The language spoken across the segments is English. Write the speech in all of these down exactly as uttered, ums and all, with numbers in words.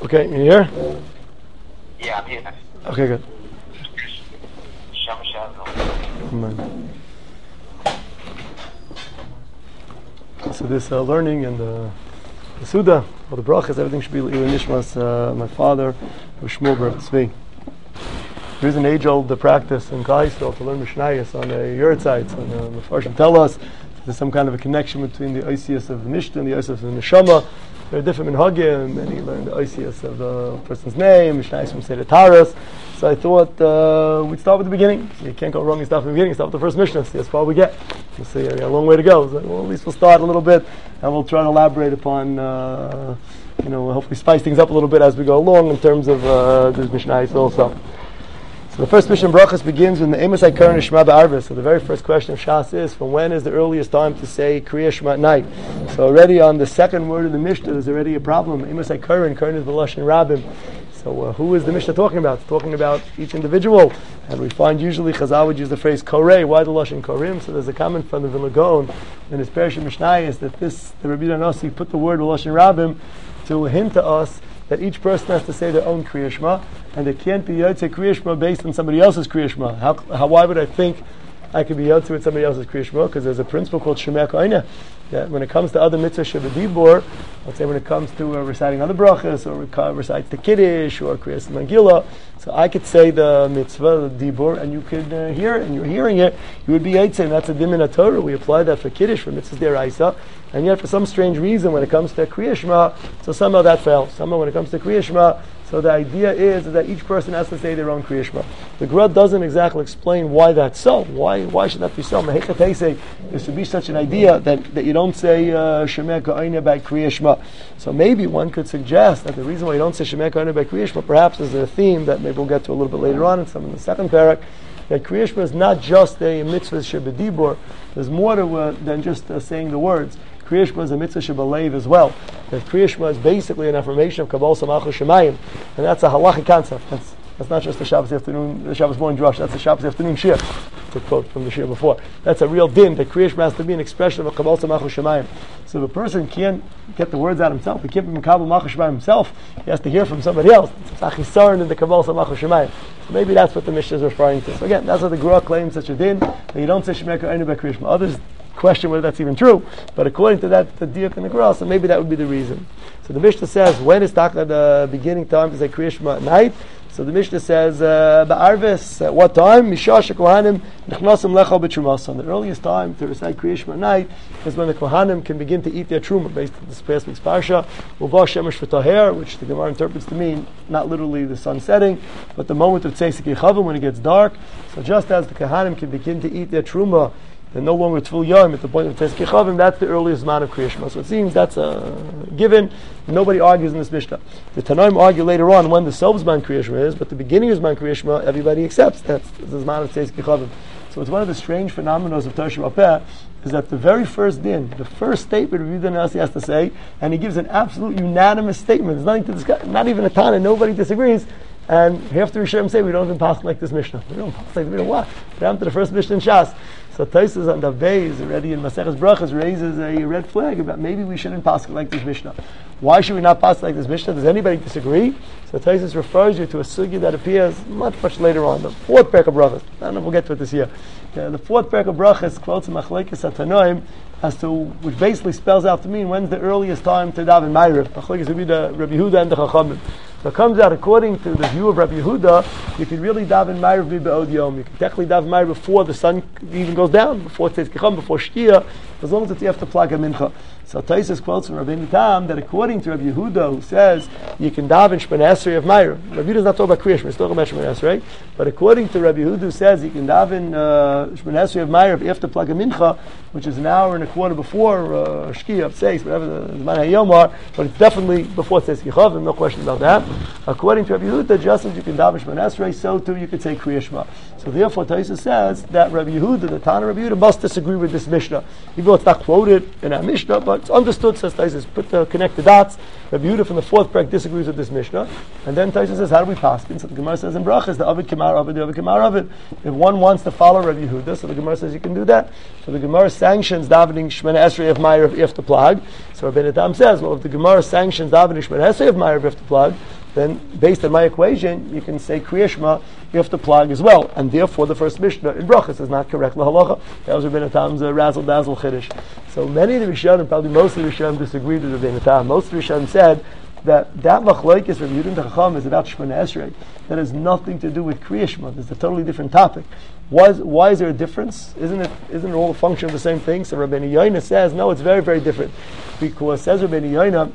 Okay, you here? Yeah, I'm here. Okay, good. Shalom Shalom. Amen. So this uh, learning and the, the Suda, or the brachas, everything should be L'ilui Nishmas, uh, my father, Shmuel Baruch Tzvi. There is an age-old uh, practice in Klal Yisrael to learn Mishnayos on the Yurtzites, and uh, the Farshim tell us there's some kind of a connection between the Oisius of the Mishnah and the Oisius of the Neshama. There are different minhagim, and he learned the Oisius of the person's name, Mishnayos from Seder Taras. So I thought uh, we'd start with the beginning. So you can't go wrong and start from the beginning. Start with the first Mishnah. See how far we get. We'll see. We got a long way to go. So, well, at least we'll start a little bit, and we'll try to elaborate upon, uh, you know, hopefully spice things up a little bit as we go along in terms of uh, this Mishnayos also. So the first Mishnah Brachas begins with the Emes HaKaron Shema Ba'arvis. So the very first question of Shas is, from when is the earliest time to say Kriya Shema at night? So already on the second word of the Mishnah, there's already a problem. Emes HaKaron, Karon is the Lashon Rabbim. So uh, who is the Mishnah talking about? It's talking about each individual. And we find usually Chazal would use the phrase Korei. Why the Lashon Korim? So there's a comment from the Vilna Gaon in his Parashah Mishnayos that this, the Rabbi Nasi put the word Lashon Rabbim to hint to us that each person has to say their own Kriya Shema, and it can't be Yotze Kriya Shema based on somebody else's Kriya Shema. How, how, why would I think I could be Yotze with somebody else's Kriya Shema? Because there's a principle called Shemeh Ka'ineh, that when it comes to other mitzvah shebedibur, let's say when it comes to uh, reciting other brachas, or rec- recites the Kiddush, or Kriyas Megillah, so I could say the mitzvah, the dibur, and you could uh, hear it, and you're hearing it, you would be Yotze, and that's a dim in a Torah. We apply that for Kiddush, for mitzvahs deraisa, and yet for some strange reason, when it comes to Kriya Shema, so somehow that fails. Somehow when it comes to Kriya Shema, so the idea is that each person has to say their own Kriya Shema. The Gra doesn't exactly explain why that's so. Why why should that be so? There should be such an idea that, that you don't say Shemeh Ka'ineh by Kriya Shema. So maybe one could suggest that the reason why you don't say Shemeh Ka'ineh by Kriya Shema perhaps is a theme that maybe we'll get to a little bit later on in some in the second parak, that Kriya Shema is not just a mitzvah shebedibur. There's more to uh, than just uh, saying the words. Kriya Shema is a mitzvah shebalev as well. That Kriya Shema is basically an affirmation of Kabbalah Samachos Shemayim, and that's a halachic concept. That's, that's not just the Shabbos afternoon, the Shabbos morning drush. That's the Shabbos afternoon shir. To quote from the shir before, that's a real din. That Kriya Shema has to be an expression of Kabbalah Samachos Shemayim. So if a person can't get the words out himself, he can't be Kabbalah Samachos Shemayim himself, he has to hear from somebody else. It's achisaron in the Kabbalah Samachos Shemayim. So maybe that's what the Mishnah is referring to. So again, that's what the Gra claims such a din, that you don't say Shemeh Ka'ineh by Kriya Shema. Others question whether that's even true, but according to that, the diak and the Gra, so maybe that would be the reason. So the Mishnah says, when is Taka the beginning time to say Kriya Shema at night? So the Mishnah says, uh, Ba'arvis, at what time? Mishash Kohanim Nechnasim Lechal B'Trumas. The earliest time to recite Kriya Shema at night is when the Kohanim can begin to eat their truma, based on this past week's parsha, Uvah Shemesh V'Taher, which the Gemara interprets to mean not literally the sun setting, but the moment of Tzeisik Yechavim, when it gets dark. So just as the Kohanim can begin to eat their truma, they're no longer Tfil Yom at the point of Tzeisik Yechavim, that's the earliest amount of Kriya Shema. So it seems that's a given. Nobody argues in this Mishnah. The Tanoim argue later on when the Sovzman Kriya Shema is, but the beginning of Zman Kriya Shema, everybody accepts that's the Zman of Tzeisik Yechavim. So it's one of the strange phenomena of Torah Sheba'al is that the very first din, the first statement Rabbi Yehuda Nasi has to say, and he gives an absolute unanimous statement. There's nothing to discuss, not even a Tana, nobody disagrees. And half the Rishonim say we don't even pass like this Mishnah. We don't pass like we don't what? We're down to the first Mishnah in Shas. So Taisus on the Beis already in Maseches Brachas raises a red flag about maybe we shouldn't pass like this Mishnah. Why should we not pass like this Mishnah? Does anybody disagree? So Taisus refers you to a sugya that appears much, much later on, the fourth parak of Brachas. I don't know if we'll get to it this year. Uh, the fourth parak of Brachas quotes a Machlekes HaTanoim as to, which basically spells out to mean when's the earliest time to daven Ma'ariv. Machlekes would be the Rabbi Yehuda and the Chachamim. So it comes out, according to the view of Rabbi Yehuda, you can really daven Ma'ariv b'od yom. You can technically daven Ma'ariv before the sun even goes down, before it says Kecham, before Shkia, as long as it's after Plag HaMincha. So Taisus quotes from Rabbeinu Tam that according to Rabbi Yehuda, who says you can daven Shemona Esrei of Ma'ariv. Rabbi Yehuda's not talking about Kriya Shema, he's talking about Shemona Esrei. But according to Rabbi Yehuda, who says you can daven uh, Shemona Esrei of Ma'ariv after Plag HaMincha, which is an hour and a quarter before uh, Shkia, of Seis, whatever the Zman HaYom are, but it's definitely before Seis Yechavim, no question about that. According to Rabbi Yehuda, just as you can daven Shemona Esrei, so too you could say Kriya Shema. So therefore, Taisus says that Rabbi Yehuda, the Tana Rabbi Yehuda, must disagree with this Mishnah, even though it's not quoted in our Mishnah, but it's understood. Says Taisus, put the connect the dots. Rabbi Yehuda from the fourth parak disagrees with this Mishnah, and then Taisus says, how do we pass? So the Gemara says in Brachas, the Avid Kamar Avid, the Avid Kamar Avid. If one wants to follow Rabbi Yehuda, so the Gemara says you can do that. So the Gemara sanctions davening Shemona Esrei of Ma'ariv after Plag. So Rabbeinu Tam says, well, if the Gemara sanctions davening Shemona Esrei of Ma'ariv after Plag, then based on my equation, you can say Kriya Shema, you have to plug as well. And therefore, the first Mishnah in Brachas is not correct lahalacha. That was Rabbeinu Tam's uh, razzle dazzle chiddush. So many of the Rishonim, probably most of the Rishonim disagreed with Rabbeinu Tam. Most of the Rishonim said that that machlokes from Yudin to Chacham is about Shemona Esrei. That has nothing to do with Kriya Shema. It's a totally different topic. Why is, why is there a difference? Isn't it isn't it all a function of the same thing? So Rabbeinu Yoina says, no, it's very, very different. Because says Rabbeinu Yoina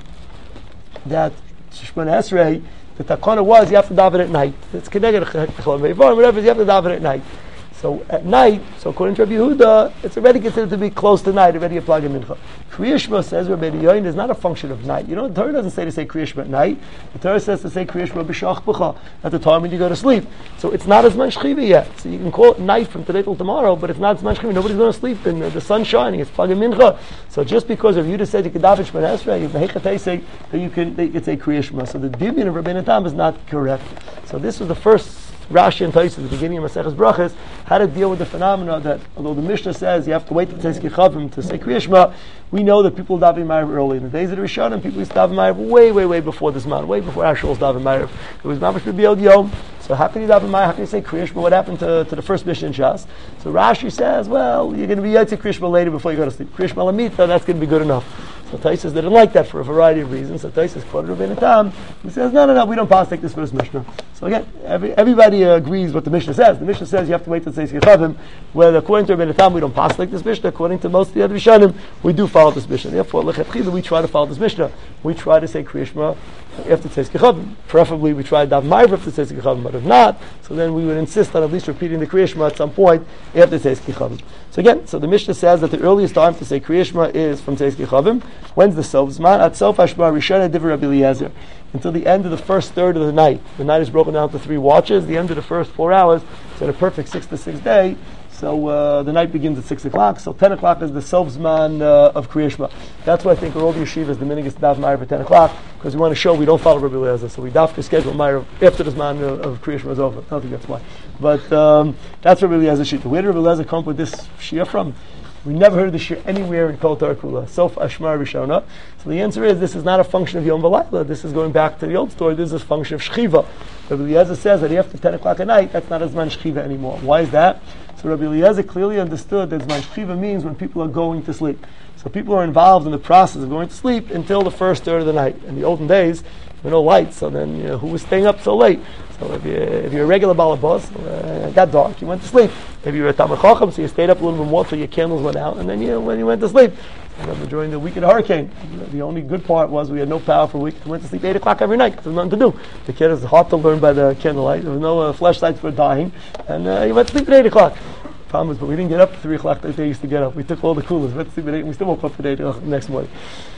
that Shemona Esrei, the takana was you have to daven at night. It's Kedeged Chacham Veivar, whatever, you have to daven at night. So at night, so according to Rabbi Yehuda, it's already considered to be close to night, already applied in Mincha. Kriya Shema, says Rabbi Yoin, is not a function of night. You know, the Torah doesn't say to say Kriya Shema at night. The Torah says to say Kriya Shema b'shach b'cha, at the time when you go to sleep. So it's not as much Shchiva yet. So you can call it night from today till tomorrow, but it's not as much Shchiva. Nobody's going to sleep, and uh, the sun's shining, it's plug in Mincha. So just because Rabbi Yehuda said you can daven Shemona Esrei, you can say that you can, that you can say Kriya Shema. So the division of Rabbeinu Tam is not correct. So this was the first Rashi and Tosfos at the beginning of Maseches Brachas how to deal with the phenomena that although the Mishnah says you have to wait to say Kichavim to say Kriya Shema, we know that people daven Ma'ariv early. In the days of the Rishonim, people used to daven Ma'ariv way, way, way before this man, way before Asher's daven Ma'ariv. It was Mamash B'Biel Yom. So how can you daven Ma'ariv? How can you say Kriya Shema? What happened to, to the first Mishnah in Shas? So Rashi says, well, you're going to be Yotze Kriya Shema later before you go to sleep. Kriya Shema Lamita, that's going to be good enough. So Tosfos didn't like that for a variety of reasons. So Tosfos quoted Rabbeinu Tam, who says, no, no, no, we don't pass take this first Mishnah. So again, every, everybody uh, agrees what the Mishnah says. The Mishnah says you have to wait till Tzeis Kechavim, where according to Rabbeinu Tam, we don't pass like this Mishnah. According to most of the other Rishonim, we do follow this Mishnah. Therefore, lechatchila, we try to follow this Mishnah. We try to say Kriya Shema after Tzeis Kechavim. Preferably, we try to daven Ma'ariv after Tzeis Kechavim, but if not, so then we would insist on at least repeating the Kriya Shema at some point after Tzeis Kechavim. So again, so the Mishnah says that the earliest time to say Kriya Shema is from Tzeis Kechavim. When's the Sof Zman? At Sof Hashma Rishona Divrei Rabbi Eliezer. Until the end of the first third of the night. The night is broken down to three watches. The end of the first four hours, so in a perfect six to six day. So uh, the night begins at six o'clock. So ten o'clock is the Sof Zman uh, of Kriya Shema. That's why I think all the yeshivas, the minhag is to daven Ma'ariv at ten o'clock, because we want to show we don't follow Rabbi Eliezer. So we have to schedule Ma'ariv after the Zman of, of Kriya Shema is over. I don't think that's why. But um, that's Rabbi Eliezer's shita. Where did Rabbi Eliezer come up with this shia from? We never heard of this shir anywhere in Kol Torah Kula. Sof Ashmar Rishona. So the answer is this is not a function of Yom V'Layla. This is going back to the old story. This is a function of Shchiva. Rabbi Eliezer says that after ten o'clock at night, that's not a Zman Shchiva anymore. Why is that? So Rabbi Eliezer clearly understood that Zman Shchiva means when people are going to sleep. So people are involved in the process of going to sleep until the first third of the night. In the olden days, there were no lights, so then you know, who was staying up so late? So if, you, if you're a regular balabos, uh, it got dark, you went to sleep. If you were a Talmid Chacham, so you stayed up a little bit more till your candles went out, and then you, when you went to sleep. I remember during the week of the hurricane, the only good part was we had no power for a week. We went to sleep eight o'clock every night because there was nothing to do. The kid is hard to learn by the candlelight. There was no uh, flashlights for dying, and uh, you went to sleep at eight o'clock. Problem is, but we didn't get up at three o'clock like they used to get up. We took all the coolers, we went to sleep at eight, and we still woke up at eight o'clock the next morning.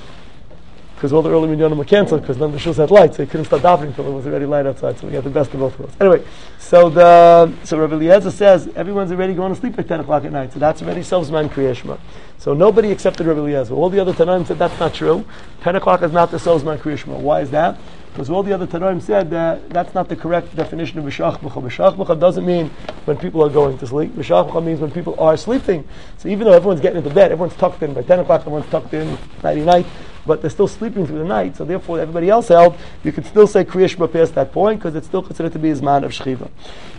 Because all the early minyanim were canceled because none of the shuls had lights, so they couldn't start davening until it was already light outside. So we got the best of both worlds. Anyway, so the so Rabbi Eliezer says everyone's already going to sleep at ten o'clock at night, so that's already Sof Zman Kriya Shema. So nobody accepted Rabbi Eliezer. All the other Tanaim said that's not true. Ten o'clock is not the Sof Zman Kriya Shema. Why is that? Because all the other Tanaim said that that's not the correct definition of B'shach B'cha. B'shach B'cha doesn't mean when people are going to sleep. B'shach B'cha means when people are sleeping. So even though everyone's getting into bed, everyone's tucked in. By ten o'clock, everyone's tucked in, nighty night, but they're still sleeping through the night. So therefore, everybody else held, you could still say Kriya Shema past that point, because it's still considered to be a Zman of Shchiva.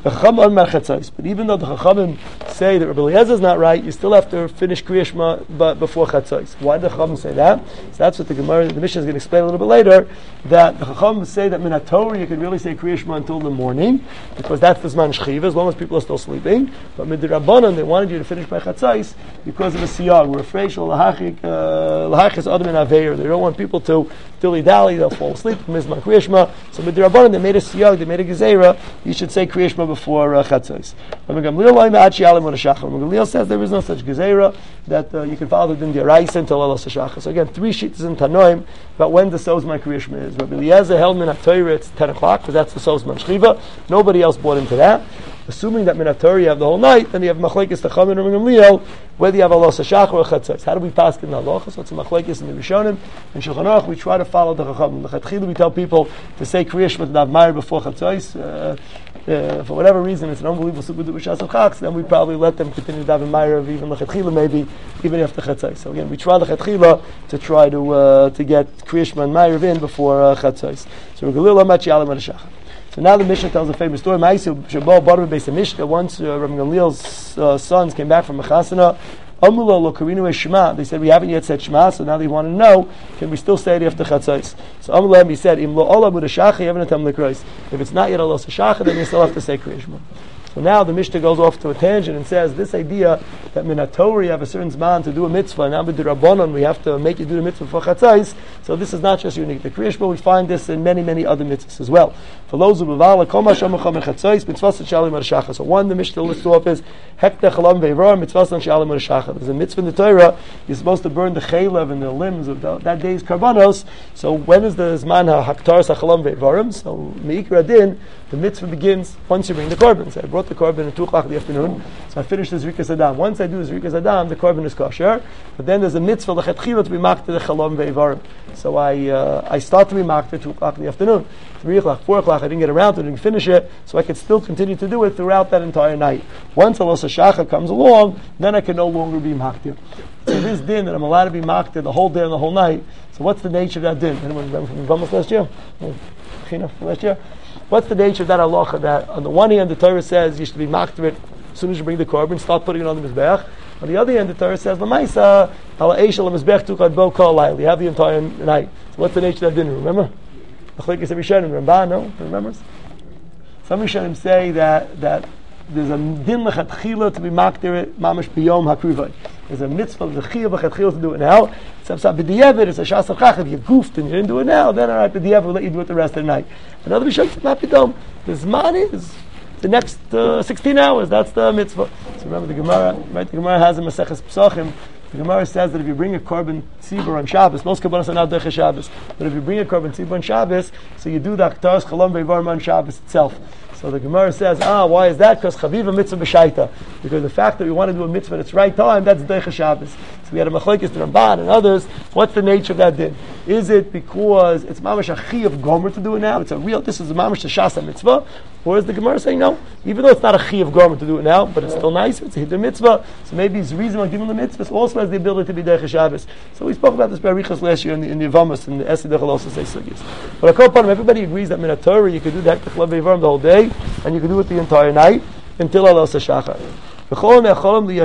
But even though the Chachamim say that Rabbi Eliezer is not right, you still have to finish Kriya Shema but before Chatzos. Why did the Chachamim say that? So that's what the Gemara, the Mishnah is going to explain a little bit later, that the Chachamim say that Min HaTorah you can really say Kriya Shema until the morning, because that's the Zman Shchiva, as long as people are still sleeping. But Mid Rabbanan, they wanted you to finish by Chatzos because of a siyag. We're afraid shel lahachik lahachis adam in aveir. They don't want people to dilly dally, they'll fall asleep. Mizman Kriya Shema. So Mid Rabbanan, they made a siyag, they made a gezerah. You should say Kriya Shema before uh, Chatzos. Rabbi Gamliel says there is no such gezerah, that uh, you can follow the din d'oraisa until Elos HaShachar. So again, three sheets in Tanoim about when the Sof Zman Kriya Shema is. Rabbi Eliezer held Min HaTorah it's ten o'clock, because that's the Sof Zman Shchiva. Nobody else bought into that. Assuming that Min HaTorah you have the whole night, then you have Machlekes Tacham and Rabbi Gamliel, whether you have Elos HaShachar or Chatzos. How do we pass in the halacha? So it's a Machlekes in the Rishonim. In Shulchan Aruch, we try to follow the Chachamim. The Chatchila we tell people to say Kriya Shema to daven Ma'ariv before Chatzos. Uh, uh, for whatever reason it's an unbelievable super duper shas of chaks, then we probably let them continue to daven Ma'ariv even lechatchila maybe even after chatzos. So again, we try lechatchila to try to uh, to get Kriya Shema and Ma'ariv in before uh, chatzos. So we're galil machi alam shachar. So now the Mishnah tells a famous story. Ma'asu Shabbat Bar Beis Mishka. Once uh, Rabbi Gamliel's uh, sons came back from Mechasana. Amula lo karinu Shema. They said we haven't yet said Shema, so now they want to know, can we still say it after Chatzos? So Amula he said, Im lo ola b'rashacha yavenatam lekreis. If it's not yet alos hashacha, then you still have to say Kriya Shema. So now the Mishnah goes off to a tangent and says this idea that minatori you have a certain zman to do a mitzvah, and now with the rabbanon we have to make you do the mitzvah for chatzais. So this is not just unique to Kriya Shema. We find this in many many other mitzvahs as well. For those who b'vala kol ma'asham and chatzais mitzvahs shalim marashacha. So one the Mishnah lists off is hekta chalam ve'ivrar mitzvahs shalim marashacha. There's a mitzvah in the Torah. You're supposed to burn the chaylev and the limbs of the, that day's karbanos. So when is the zman haktar sachalam ve'ivrarim? So meikra din. The mitzvah begins once you bring the korban. So I brought the korban at two o'clock in the afternoon, so I finished the Zrikas Adam. Once I do the Zrikas Adam, the korban is kosher, but then there's a mitzvah, l'chatchila, to be makta the chalam ve'ivarim. So I uh, I start to be makta at two o'clock in the afternoon. three o'clock, four o'clock, I didn't get around to it, I didn't finish it, so I could still continue to do it throughout that entire night. Once Alos HaShacha comes along, then I can no longer be makta. So this din that I'm allowed to be makta the whole day and the whole night, so what's the nature of that din? Anyone remember from Vamos last year? Last year? What's the nature of that halacha that on the one hand the Torah says you should be makter it as soon as you bring the korban, start putting it on the mizbech. On the other hand the Torah says l'maisa ala eish ala mizbech tukad bo kol layl. You have the entire night. So what's the nature of that din? Remember? Achlekes Rishonim, Ramban, no? Remembers? Some Rishonim say that that there's a din lechatchila to be makter it mamash biyom hakrivay. There's a mitzvah of the chiyuv lechatchila to do it now. It's a b'diavad, it's a shas of chach. If you goofed and you didn't do it now, then all right, b'diavad will let you do it the rest of the night. Another Rishonim says not b'dom. The zman is the next uh, sixteen hours. That's the mitzvah. So remember the Gemara, right? The Gemara has a Maseches Pesachim. The Gemara says that if you bring a korban tzibur on Shabbos, most korbanos are not derech Shabbos, but if you bring a korban tzibur on Shabbos, so you do the aktaras chalam ve'ivarim on Shabbos itself. So the Gemara says, ah, why is that? Because chaviva mitzvah b'shaita. Because the fact that we want to do a mitzvah at its right time, that's derech Shabbos. So we had a machlokes to Ramban and others. What's the nature of that din? Is it because it's mamash a chi of gomer to do it now? It's a real, this is a mamash a shasa mitzvah? Or is the Gemara saying no? Even though it's not a chi of gomer to do it now, but it's still nice, it's a hiddur mitzvah. So maybe his reason why giving the mitzvah also has the ability to be derech Shabbos. So we spoke about this by Riches last year in the, in the Yevamos, and the Esed Dechel also say sugis. But a couple everybody agrees that min Torah you could do the hektish lav ve'ivarim the whole day, and you can do it the entire night until Alos HaShachar. And there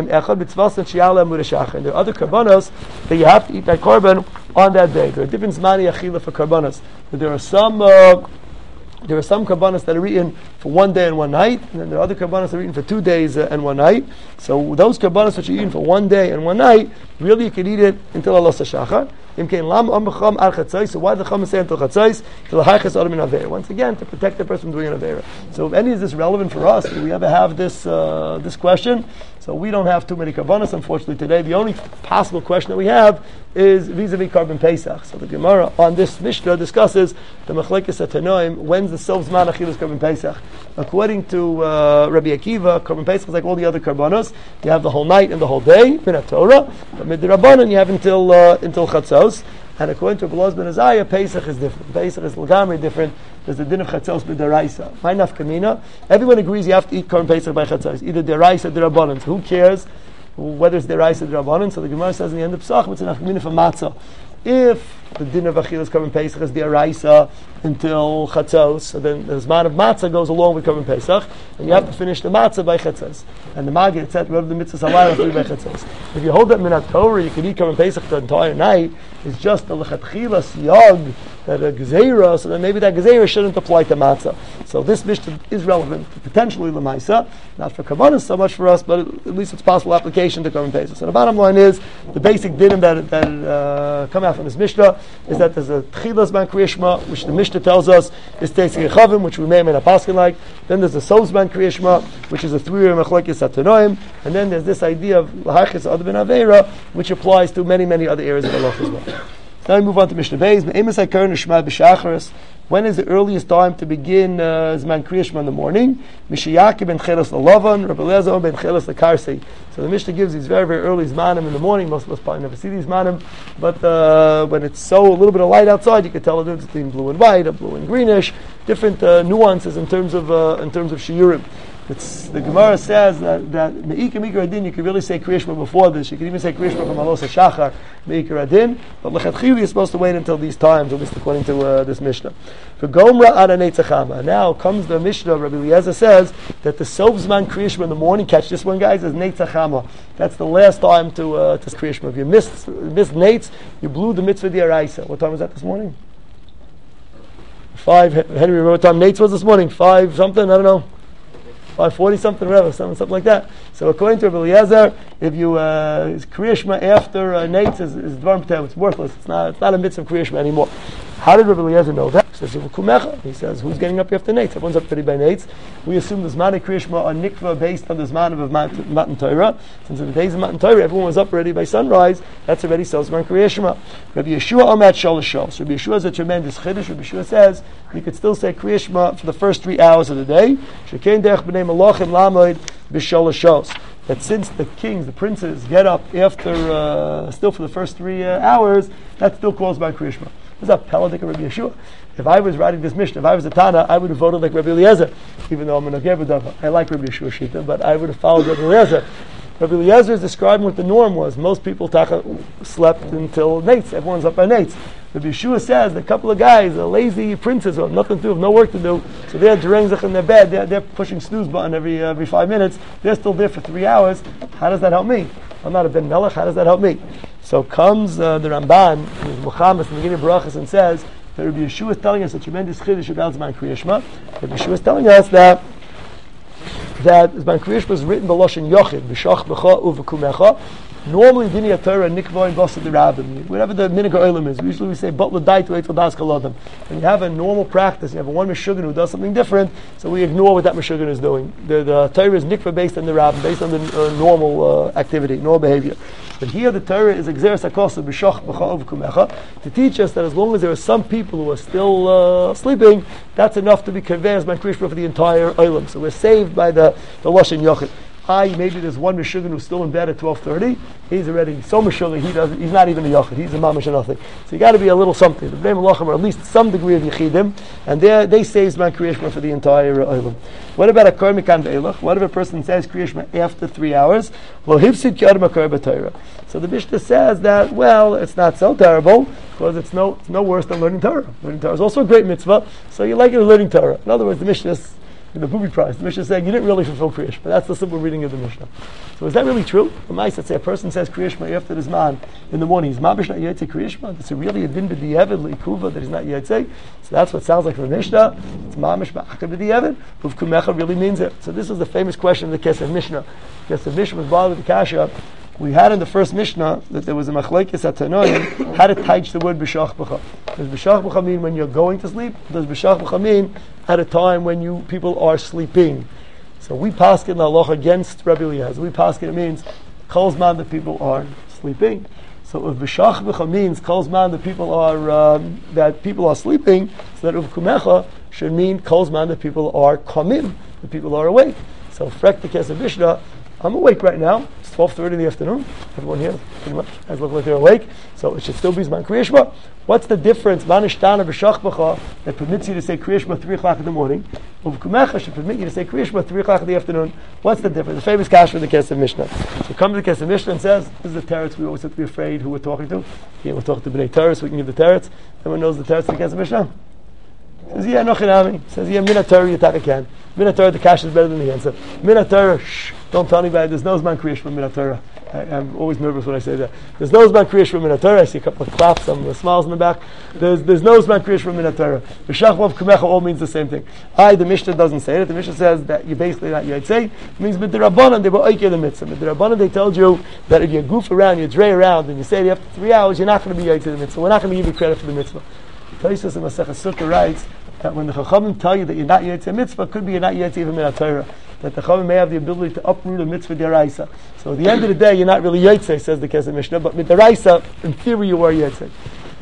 are other karbanos that you have to eat that korban on that day. There are different zmani achila for karbanos. There are some uh, there are some karbanos that are eaten for one day and one night, and then there are other karbanos that are eaten for two days uh, and one night. So those karbanos which are eaten for one day and one night, really you can eat it until Alos HaShachar. So why the Chum say until Chatzos? Once again, to protect the person from doing an Avera. So if any is this relevant for us, do we ever have this uh, this question? So we don't have too many karbanos, unfortunately, today. The only possible question that we have is vis-a-vis korban Pesach. So the Gemara on this Mishnah discusses the Machlekes Tanoim, when's the Sov Zman Achilas korban Pesach. According to uh, Rabbi Akiva, korban Pesach is like all the other karbanos. You have the whole night and the whole day, Minat Torah. But Midrabanan, you have until uh, until Chatzos. And according to Beloz ben Azariah, Pesach is different. Pesach is l'gamri different. There's the din of Chatzos b'deraisa. My nafkamina. Everyone agrees you have to eat korban Pesach by Chatzos, either deraisa or derabanan. So who cares whether it's deraisa or derabanan? So the Gemara says in the end of Pesach, it's a nafkamina for matzah. If the din of Achilas korban Pesach is deraisa until Chatzos, so then the zman of matzah goes along with korban Pesach, and you have to finish the matzah by Chatzos. And the Magid said, whatever the mitzvahs halayla three by Chatzos. If you hold that minat Torah, you can eat korban Pesach the entire night. It's just the lechatchila siyag that a gezeira, so then maybe that gezeira shouldn't apply to matzah. So this mishnah is relevant potentially lemaisa, not for karbanos so much for us, but at least it's possible application to korban Pesach. So the bottom line is the basic dinim that that uh, come out from this mishnah is that there's a tchilas ban Kriya Shema, which the mishnah tells us is teisik chavim, which we may or may not paskin like. Then there's the sovs ban Kriya Shema, which is a three-year machlokes atanoim, and then there's this idea of lahachis ad ben aveira, which applies to many many other areas of the law as well. Now we move on to Mishnah Beis. When is the earliest time to begin uh, Zman Kriya Shema in the morning? Mishiyaki ben Chelas Lalavan, Rabbi Eliezer ben Chelas Lakarsei. So the Mishnah gives these very, very early Zmanim in the morning. Most of us probably never see these Zmanim. But uh, when it's so a little bit of light outside, you can tell the difference between blue and white, or blue and greenish. Different uh, nuances in terms of uh, in terms of shiurim. It's, the Gemara says that that Me'ikar Me'ikar Adin, you can really say Kriya Shema before this. You can even say Kriya Shema from Alos HaShachar, Me'ikar Adin. But Lechatchili is supposed to wait until these times, at least according to uh, this Mishnah. For Gomra Ada Neitzachama. Now comes the Mishnah, Rabbi Eliezer says that the Sof Zman Kriya Shema in the morning, catch this one guys, is Neitzachama. That's the last time to uh, to Kriya Shema. If you missed, missed Neitz, you blew the mitzvah d'oraisa. What time was that this morning? Five, Henry, remember what time Neitz was this morning? Five something, I don't know. five forty something, whatever, something, something like that. So according to Rabbi Eliezer, if you uh, Kriya Shema after uh, Neitz is, is Dvarim B'Tev, it's worthless. It's not. It's not a mitzvah of Kriya Shema anymore. How did Rabbi Eliezer know that? He says, he says, who's getting up after Neitz? Everyone's up ready by Neitz. We assume the Zman of Kriya Shema are nikva based on the Zman of Matan Torah. Since in the days of Matan Torah, everyone was up already by sunrise. That's already so Zman Kriya Shema. Rabbi Yeshua Omat Shalosh Shal. So Rabbi Yeshua is a tremendous chiddush. Rabbi Yeshua says you could still say Kriya Shema for the first three hours of the day. Shekein derech b'nei malachim lamoid b'shalosh shos. That since the kings, the princes, get up after uh, still for the first three uh, hours, that still calls by Kriya Shema. This is a peladik of Rabbi Yeshua. If I was writing this Mishnah, if I was a Tana, I would have voted like Rabbi Eliezer, even though I'm an Agev. I like Rabbi Yeshua Shita, but I would have followed Rabbi Eliezer. Rabbi Eliezer is describing what the norm was. Most people taka, slept until Neitz. Everyone's up by Neitz. Rabbi Yeshua says the couple of guys, the lazy princes who have nothing to do, have no work to do, so they're derengzach in their bed, they're, they're pushing snooze button every uh, every five minutes, they're still there for three hours. How does that help me? I'm not a Ben Melech, how does that help me? So comes uh, the Ramban, in Muhammad, in the beginning of Barachas, and says that Rabbi Yeshua is telling us a tremendous chiddush about Zman Kriya Shema. Rabbi Yeshua is telling us that that Zman Kriya Shema was written by Lashon Yochid, b'shach b'cha u'v'kumecha. Normally, Dini Torah nikva in Basa the Rabbim. Whatever the minhag olam is, usually we say but l'dai to eitel das kalodam. When you have a normal practice, you have a one meshuggah who does something different, so we ignore what that meshuggah is doing. The, the Torah is nikva based on the Rabbim, based on the uh, normal uh, activity, normal behavior. But here the Torah is exeres hakosa b'shach b'cha u'v'kumecha to teach us that as long as there are some people who are still uh, sleeping, that's enough to be convinced by Kriya Shema for the entire olam. So we're saved by the the Lashon Yochid. I maybe there's one Meshuggah who's still in bed at twelve thirty. He's already so Meshuggah, he doesn't. He's not even a Yochid. He's a mamash and nothing. So you got to be a little something. The Bnei Malachim are at least some degree of Yechidim, and they they say Zman Kriya Shema for the entire Olam. What about a Kor Mikan Ve'elach? What if a person says Kriya Shema after three hours? Lo hifsid ki adam hakor b'Torah. So the Mishnah says that well, it's not so terrible because it's no it's no worse than learning Torah. Learning Torah is also a great mitzvah, so you like it learning Torah. In other words, the Mishnah is the Booby Prize. The Mishnah is saying you didn't really fulfill Kriya Shema. That's the simple reading of the Mishnah. So is that really true? The Mice that say a person says Kriya Shema after his man in the morning. He's mamish not yet say Kriya Shema. That's really a din b'di'evid l'ikuva that he's not yet say. So that's what sounds like from the Mishnah. It's mamish ba'akad b'di'evid. Huv kumecha really means it. So this is the famous question of the Kesef Mishnah. Kesef Mishnah was bothered with the kasha. We had in the first Mishnah that there was a machlekes at Tanoim how to teach the word b'shach b'cha. Does b'shach b'cha mean when you're going to sleep? Does b'shach b'cha mean at a time when you people are sleeping? So we paskin in the halacha against Rabbi Eliezer. We paskin it means kol zman that people are sleeping. So if b'shach b'cha means kol zman that people are um, that people are sleeping, so that uvkumecha should mean kol zman that people are kamim, that people are awake. So frek the kesef Mishnah. I'm awake right now. It's twelve thirty in the afternoon. Everyone here pretty much has look like they're awake. So it should still be Zman Kriya Shema. What's the difference? Manishtana b'shach b'cha that permits you to say Kriya Shema three o'clock in the morning. Uvkumecha should permit you to say Kriya Shema three o'clock in the afternoon. What's the difference? The famous kash for the Kesef Mishnah. So comes the Kesef Mishnah and says, this is the teretz we always have to be afraid who we're talking to. Here we're talking to Bnei Teretz, so we can give the teretz. Everyone knows the teretz of the Kesef Mishnah. Says, yeah, no chinami. Says, yeah, Minat Torah Yataka can. Minat Torah, the cash is better than the answer. Minat Torah, shh, don't tell anybody. There's no Zman Kriya Shema Minat Torah. I'm always nervous when I say that. There's no Zman Kriya Shema Minat Torah. I see a couple of claps, some uh, smiles in the back. There's there's no Zman Kriya Shema Minat Torah. B'shach Vav Kumecha all means the same thing. I, the Mishnah doesn't say it. The Mishnah says that you basically not yet say. It means B'dirabbanan, they were oikeh the mitzvah. B'dirabbanan, they told you that if you goof around, you dray around, and you say it after three hours, you're not going to be oikeh the mitzvah. We're not going to give you credit for the mitzvah. Tosfos in Masechah Sukkah writes that when the Chachamim tell you that you're not yet a mitzvah, could be you're not yet even Minat Torah. That the Chachamim may have the ability to uproot a mitzvah d'oraisa. So at the end of the day, you're not really Yotzei, says the Kesef Mishnah, but with d'oraisa, in theory, you are Yotzei.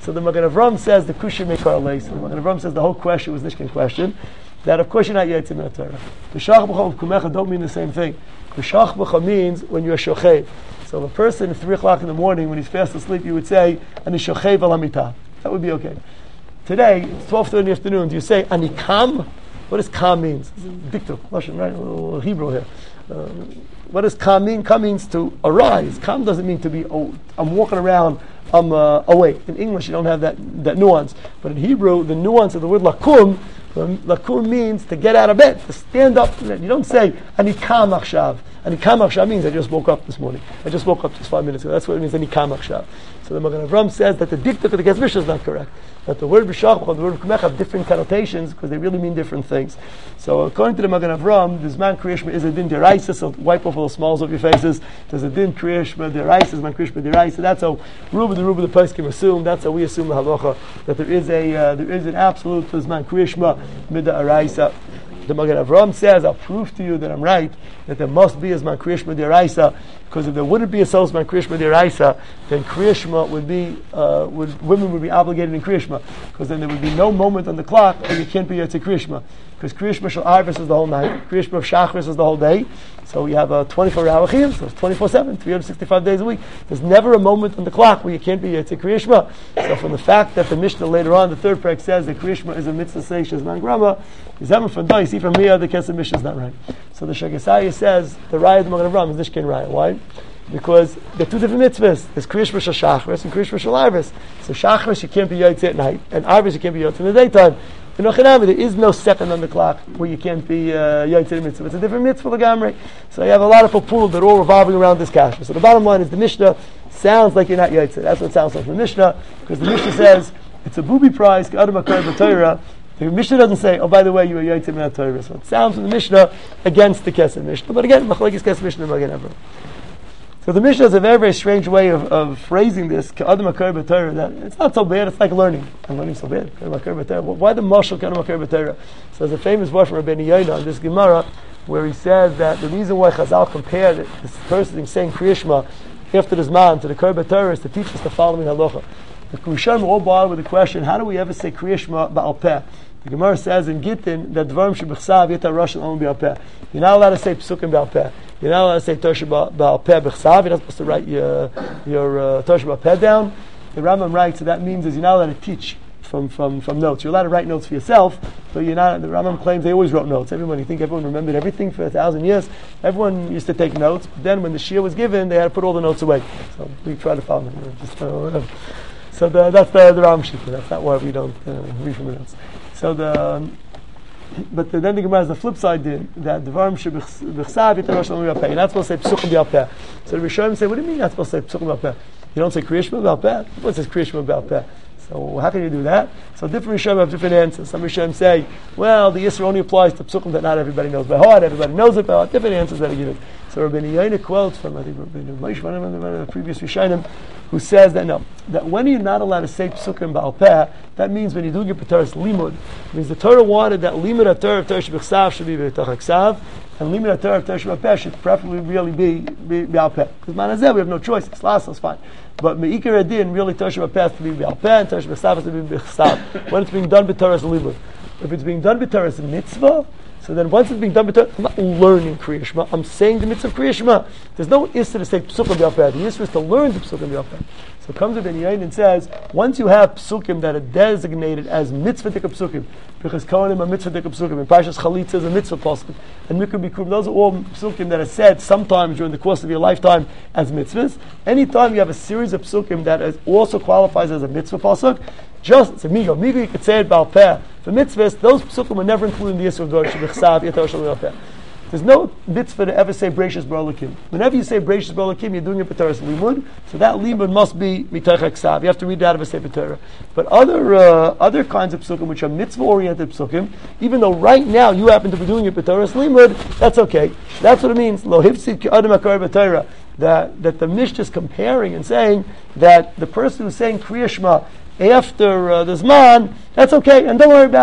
So the Magen Avram says the Kushim Mekar Leis. The Magen Avram says the whole question was Nishkin question. That of course you're not Yaitze Min HaTorah. B'shach b'cha v'kumecha don't mean the same thing. B'shach b'cha means when you're shochev. So if a person at three o'clock in the morning when he's fast asleep, you would say ani shochev al hamitah. That would be okay. Today it's twelve thirty in the afternoon. Do you say ani kam? What does kam means? Dictum, Russian, right? A little Hebrew here. Uh, what does kam mean? Kam means to arise. Kam doesn't mean to be. Oh, I'm walking around. I'm uh, awake. In English, you don't have that that nuance. But in Hebrew, the nuance of the word lakum. Lakum means to get out of bed, to stand up. You don't say, Ani kam achshav. Ani kam achshav means I just woke up this morning. I just woke up just five minutes ago. That's what it means, Ani kam achshav. So the Magen Avram says that the diktuk of the Kesef Mishnah is not correct. That the word b'shach and the word b'kumech have different connotations because they really mean different things. So according to the Magen Avram, the Zman Kriyashma is a din deraisa, so wipe off all the smiles off your faces. There's a din Kriyashma deraisa, Zman Kriyashma deraisa. That's how Ruba the Ruba the Poskim assume. That's how we assume the halacha that there is a uh, there is an absolute Zman Kriyashma midaraisa. The Magen Avram says, I'll prove to you that I'm right, that there must be a Zman Kriyashma deraisa, because if there wouldn't be a so Zman Kriyashma deraisa, then Kriyashma would be, uh, would, women would be obligated in Kriyashma, because then there would be no moment on the clock where you can't be Yetze Kriyashma, because Kriyashma Shal Arvis is the whole night, Kriyashma of Shachris is the whole day, so we have a twenty-four hour chiyuv, so it's twenty-four seven, three hundred sixty-five days a week. There's never a moment on the clock where you can't be Yetze Kriyashma. So from the fact that the Mishnah later on, the third parak says that Kriyashma is a mitzvah seish man grama, is having from you see from here the Kesef Mishnah is not right. So the Shagasaya says the Raya of the Magen Avram is Nishkin Raya. Why? Because they're two different mitzvahs. There's Kriyashma Shal Shachris and Kriyashma Shal Arvis. So Shachris you can't be Yotze at night, and Arvis you can't be Yotze in the daytime. In Ochanami, there is no second on the clock where you can't be uh, Yotze mitzvah. It's a different mitzvah Lagamri. So you have a lot of people that are all revolving around this kasha. So the bottom line is the Mishnah sounds like you're not Yotze. That's what it sounds like from the Mishnah, because the Mishnah says it's a booby prize, Adam HaKar B'Torah. The Mishnah doesn't say, oh, by the way, you are Yotze Min HaTorah. So it sounds from the Mishnah against the Kesef Mishnah. But again, Machlokes Kesef Mishnah and Magen Avram. So the Mishnah is a very, very strange way of, of phrasing this. Adam HaKar B'Torah. That it's not so bad. It's like learning. I'm learning so bad. Adam HaKar B'Torah. Why the mashal Adam HaKar B'Torah? So there's a famous verse from Rabbeinu Yonah on this Gemara where he says that the reason why Chazal compared this person saying Kriyashma after this man to the Kar B'Torah is to teach us the following halacha. The Rishonim all bothered with the question: how do we ever say Kriyashma Ba'al Peh? The Gemara says in Gittin that Dvarim Shebechsav Yeta Rosh L'Olam B'Al Peh. You're not allowed to say Psukim B'Al Peh. You're not allowed to say Torah B'Al Peh B'Chsav. You're not supposed to write your your uh, Torah B'Al Peh down. The Rambam writes that that means is you're not allowed to teach from, from, from notes. You're allowed to write notes for yourself, but you're not. The Rambam claims they always wrote notes. Everyone, you think everyone remembered everything for a thousand years? Everyone used to take notes, but then when the Shia was given, they had to put all the notes away. So we try to follow them. Just, uh, whatever. So the, that's the, the Rambam Shita. That's not why we don't uh, read from the notes. So the, um, but the, then the Gemara has the flip side did that Dvarim Shebechsav Yeta Rosh L'Olam B'Al Peh. You're not supposed to say Psukim B'Al Peh. So the Rishonim say, what do you mean you're not supposed to say Psukim B'Al Peh? You don't say Kriyashma B'Al Peh? What says Kriyashma B'Al Peh? So how can you do that? So different Rishonim have different answers. Some Rishonim say, well, the Yisra only applies to Psukim that not everybody knows by heart. Everybody knows it by heart. Different answers that are given. So Rabbeinu Yonah quotes from I think Rabbeinu Moshe, one of the previous Rishonim, who says that no, that when you're not allowed to say Psukim Ba'al Peh, that means when you're doing your P'taras Limud, it means the Torah wanted that Limud HaTorah of Torah Shebechsav should be B'tach HaKsav, and Limud HaTorah of Torah Sheba'al Peh should preferably really be B'al Peh. Because Manazeh, we have no choice. It's last, it's fine. But Me'ikar Adin, really Torah Sheba'al Peh has to be B'al Peh, and Torah Shebechsav has to be B'chsav. When it's being done B'taras Limud. If it's being done B'taras Mitzvah, so then once it's being done, I'm not learning Kriya Shema. I'm saying the mitzvah of Kriya Shema. There's no issue to say Psukim B'Al Peh. The issue is to learn the Psukim B'Al Peh. So it comes to Ben Yain and says, once you have Psukim that are designated as mitzvah dika Psukim, because Kohanim are mitzvah dika Psukim, and Parshas Chalitza is a mitzvah Psukim, and Mikra Bikurim, those are all Psukim that are said sometimes during the course of your lifetime as mitzvahs. Anytime you have a series of Psukim that is also qualifies as a mitzvah Pasuk, just, it's a migo, migo you could say it B'Al Peh. For mitzvahs, those psukim were never included in the Yisrael Dor Shebechsav Yeta Rosh L'Olam B'Al Peh. There's no mitzvah to ever say Breishis Bar Elokim. Whenever you say Breishis Bar Elokim, you're doing it B'Taras Limud, so that Limud must be Mitach HaKsav. You have to read it out of a Sefer Torah. But other uh, other kinds of psukim, which are mitzvah-oriented psukim, even though right now you happen to be doing it B'Taras Limud, that's okay. That's what it means. Lo hifsid ki Adam HaKar B'Torah. That, that the Mishnah is comparing and saying that the person who's saying Kriya Shema after uh, the Zman, that's okay, and don't worry about it.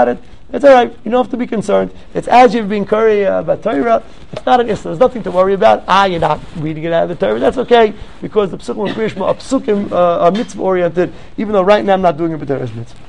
It's all right. You don't have to be concerned. It's as you've been curry uh, about Torah. It's not an issue. There's nothing to worry about. Ah, you're not reading it out of the Torah. That's okay, because the Psukim and Kriya Shema are Psukim uh, are mitzvah oriented, even though right now I'm not doing it, but there is mitzvah.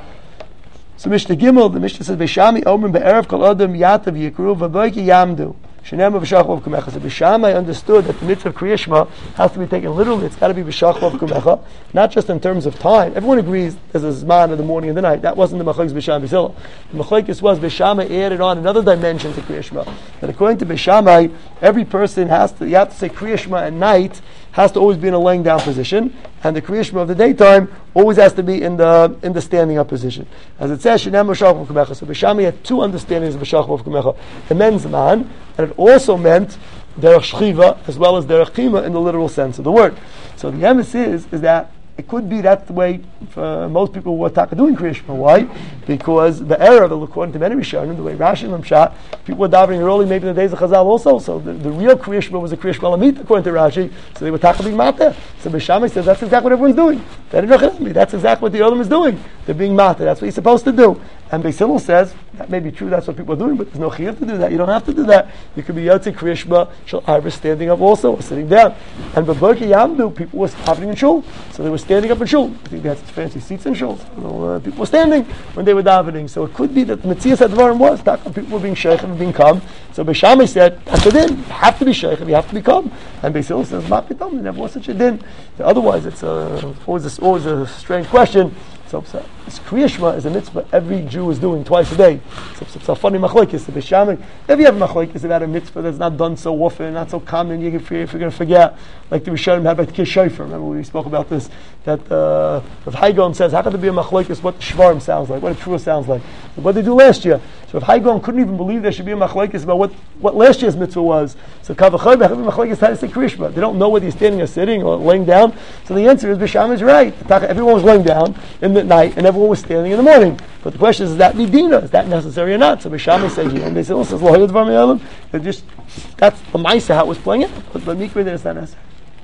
So Mishnah Gimel, the Mishnah says, B'shami Omer be'erev kol adam yatav yikru v'boiki yamdu. Shenema b'shachov kumecha. So B'shamai understood that the mitzvah of Kriya Shema has to be taken literally. It's got to be b'shachov kumecha, not just in terms of time. Everyone agrees there's a zman of the morning and the night. That wasn't the machlokes B'sham B'sila. The machlokes was B'shamai added on another dimension to Kriya Shema. That according to B'shamai, every person has to, you have to say Kriya Shema at night, has to always be in a laying down position, and the Kriya Shema of the daytime always has to be in the in the standing up position. As it says, Shenema b'shachov kumecha. So B'shami had two understandings of b'shachov kumecha. It meant zman, and it also meant derech shchiva as well as derech chima in the literal sense of the word. So the emphasis is, is that it could be that's the way for most people who are taka doing Kriya Shema. Why? Because the error, according to many Rishonim, the way Rashi and Lamshat, people were davening early, maybe in the days of Chazal also. So the, the real Kriya Shema was a Kriya Shema Lamit, according to Rashi. So they were taka being mateh. So B'Shamai says that's exactly what everyone's doing. That's exactly what the Olam is doing. They're being mateh. That's what you're supposed to do. And Beis Hillel says that may be true. That's what people are doing, but there's no chiyuv to do that. You don't have to do that. You could be yotze Kriya Shema shel arba standing up also, or sitting down. And b'boker yamdu, people were davening in shul, so they were standing up in shul. I think they had such fancy seats in shul. You know, uh, people were standing when they were davening. So it could be that the Metzias Advarim was that people were being sheikh and being calm. So Beis Shammai said that's a din. You have to be sheikh and you have to be calm. And Beis Hillel says ma pitom, there never was such a din. Otherwise, it's uh, always a, always a strange question. So, so this Kriya Shema is a mitzvah every Jew is doing twice a day. So, so it's a funny machlokes. The B'Shamai, if you have a machlokes about a mitzvah that's not done so often, not so common, you can, if you're going to forget, like the Rishonim had about Kish Shofar. Remember we spoke about this, that uh, if Haigon says, how could there be a machlokes what the Shvarim sounds like, what a trua sounds like? So what did they do last year? So if Haigon couldn't even believe there should be a machlokes about what, what last year's mitzvah was, so Kavachayv, have a machlokes how to say Kriya Shema. They don't know whether he's standing or sitting or laying down. So the answer is B'Shamai is right. Everyone was laying down in the night and everyone was standing in the morning. But the question is, is that midina? Is that necessary or not? So Beis Shammai says here, and Beis Hillel says, Lo Dvar Me'olam. It just that's the ma'aseh how it was playing it. But the mikveh there is not necessary.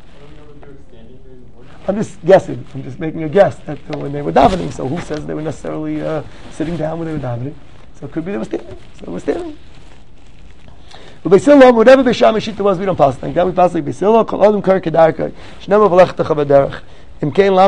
I'm just guessing. I'm just making a guess that uh, when they were davening. So who says they were necessarily uh, sitting down when they were davening? So it could be they were standing. So they were standing. But Beis Hillel, whatever Beis Shammai shita was, we don't pass like that. We pass like Beis Hillel. Kol adam kar kedarkai. Shnema v'lechtecha b'derech. So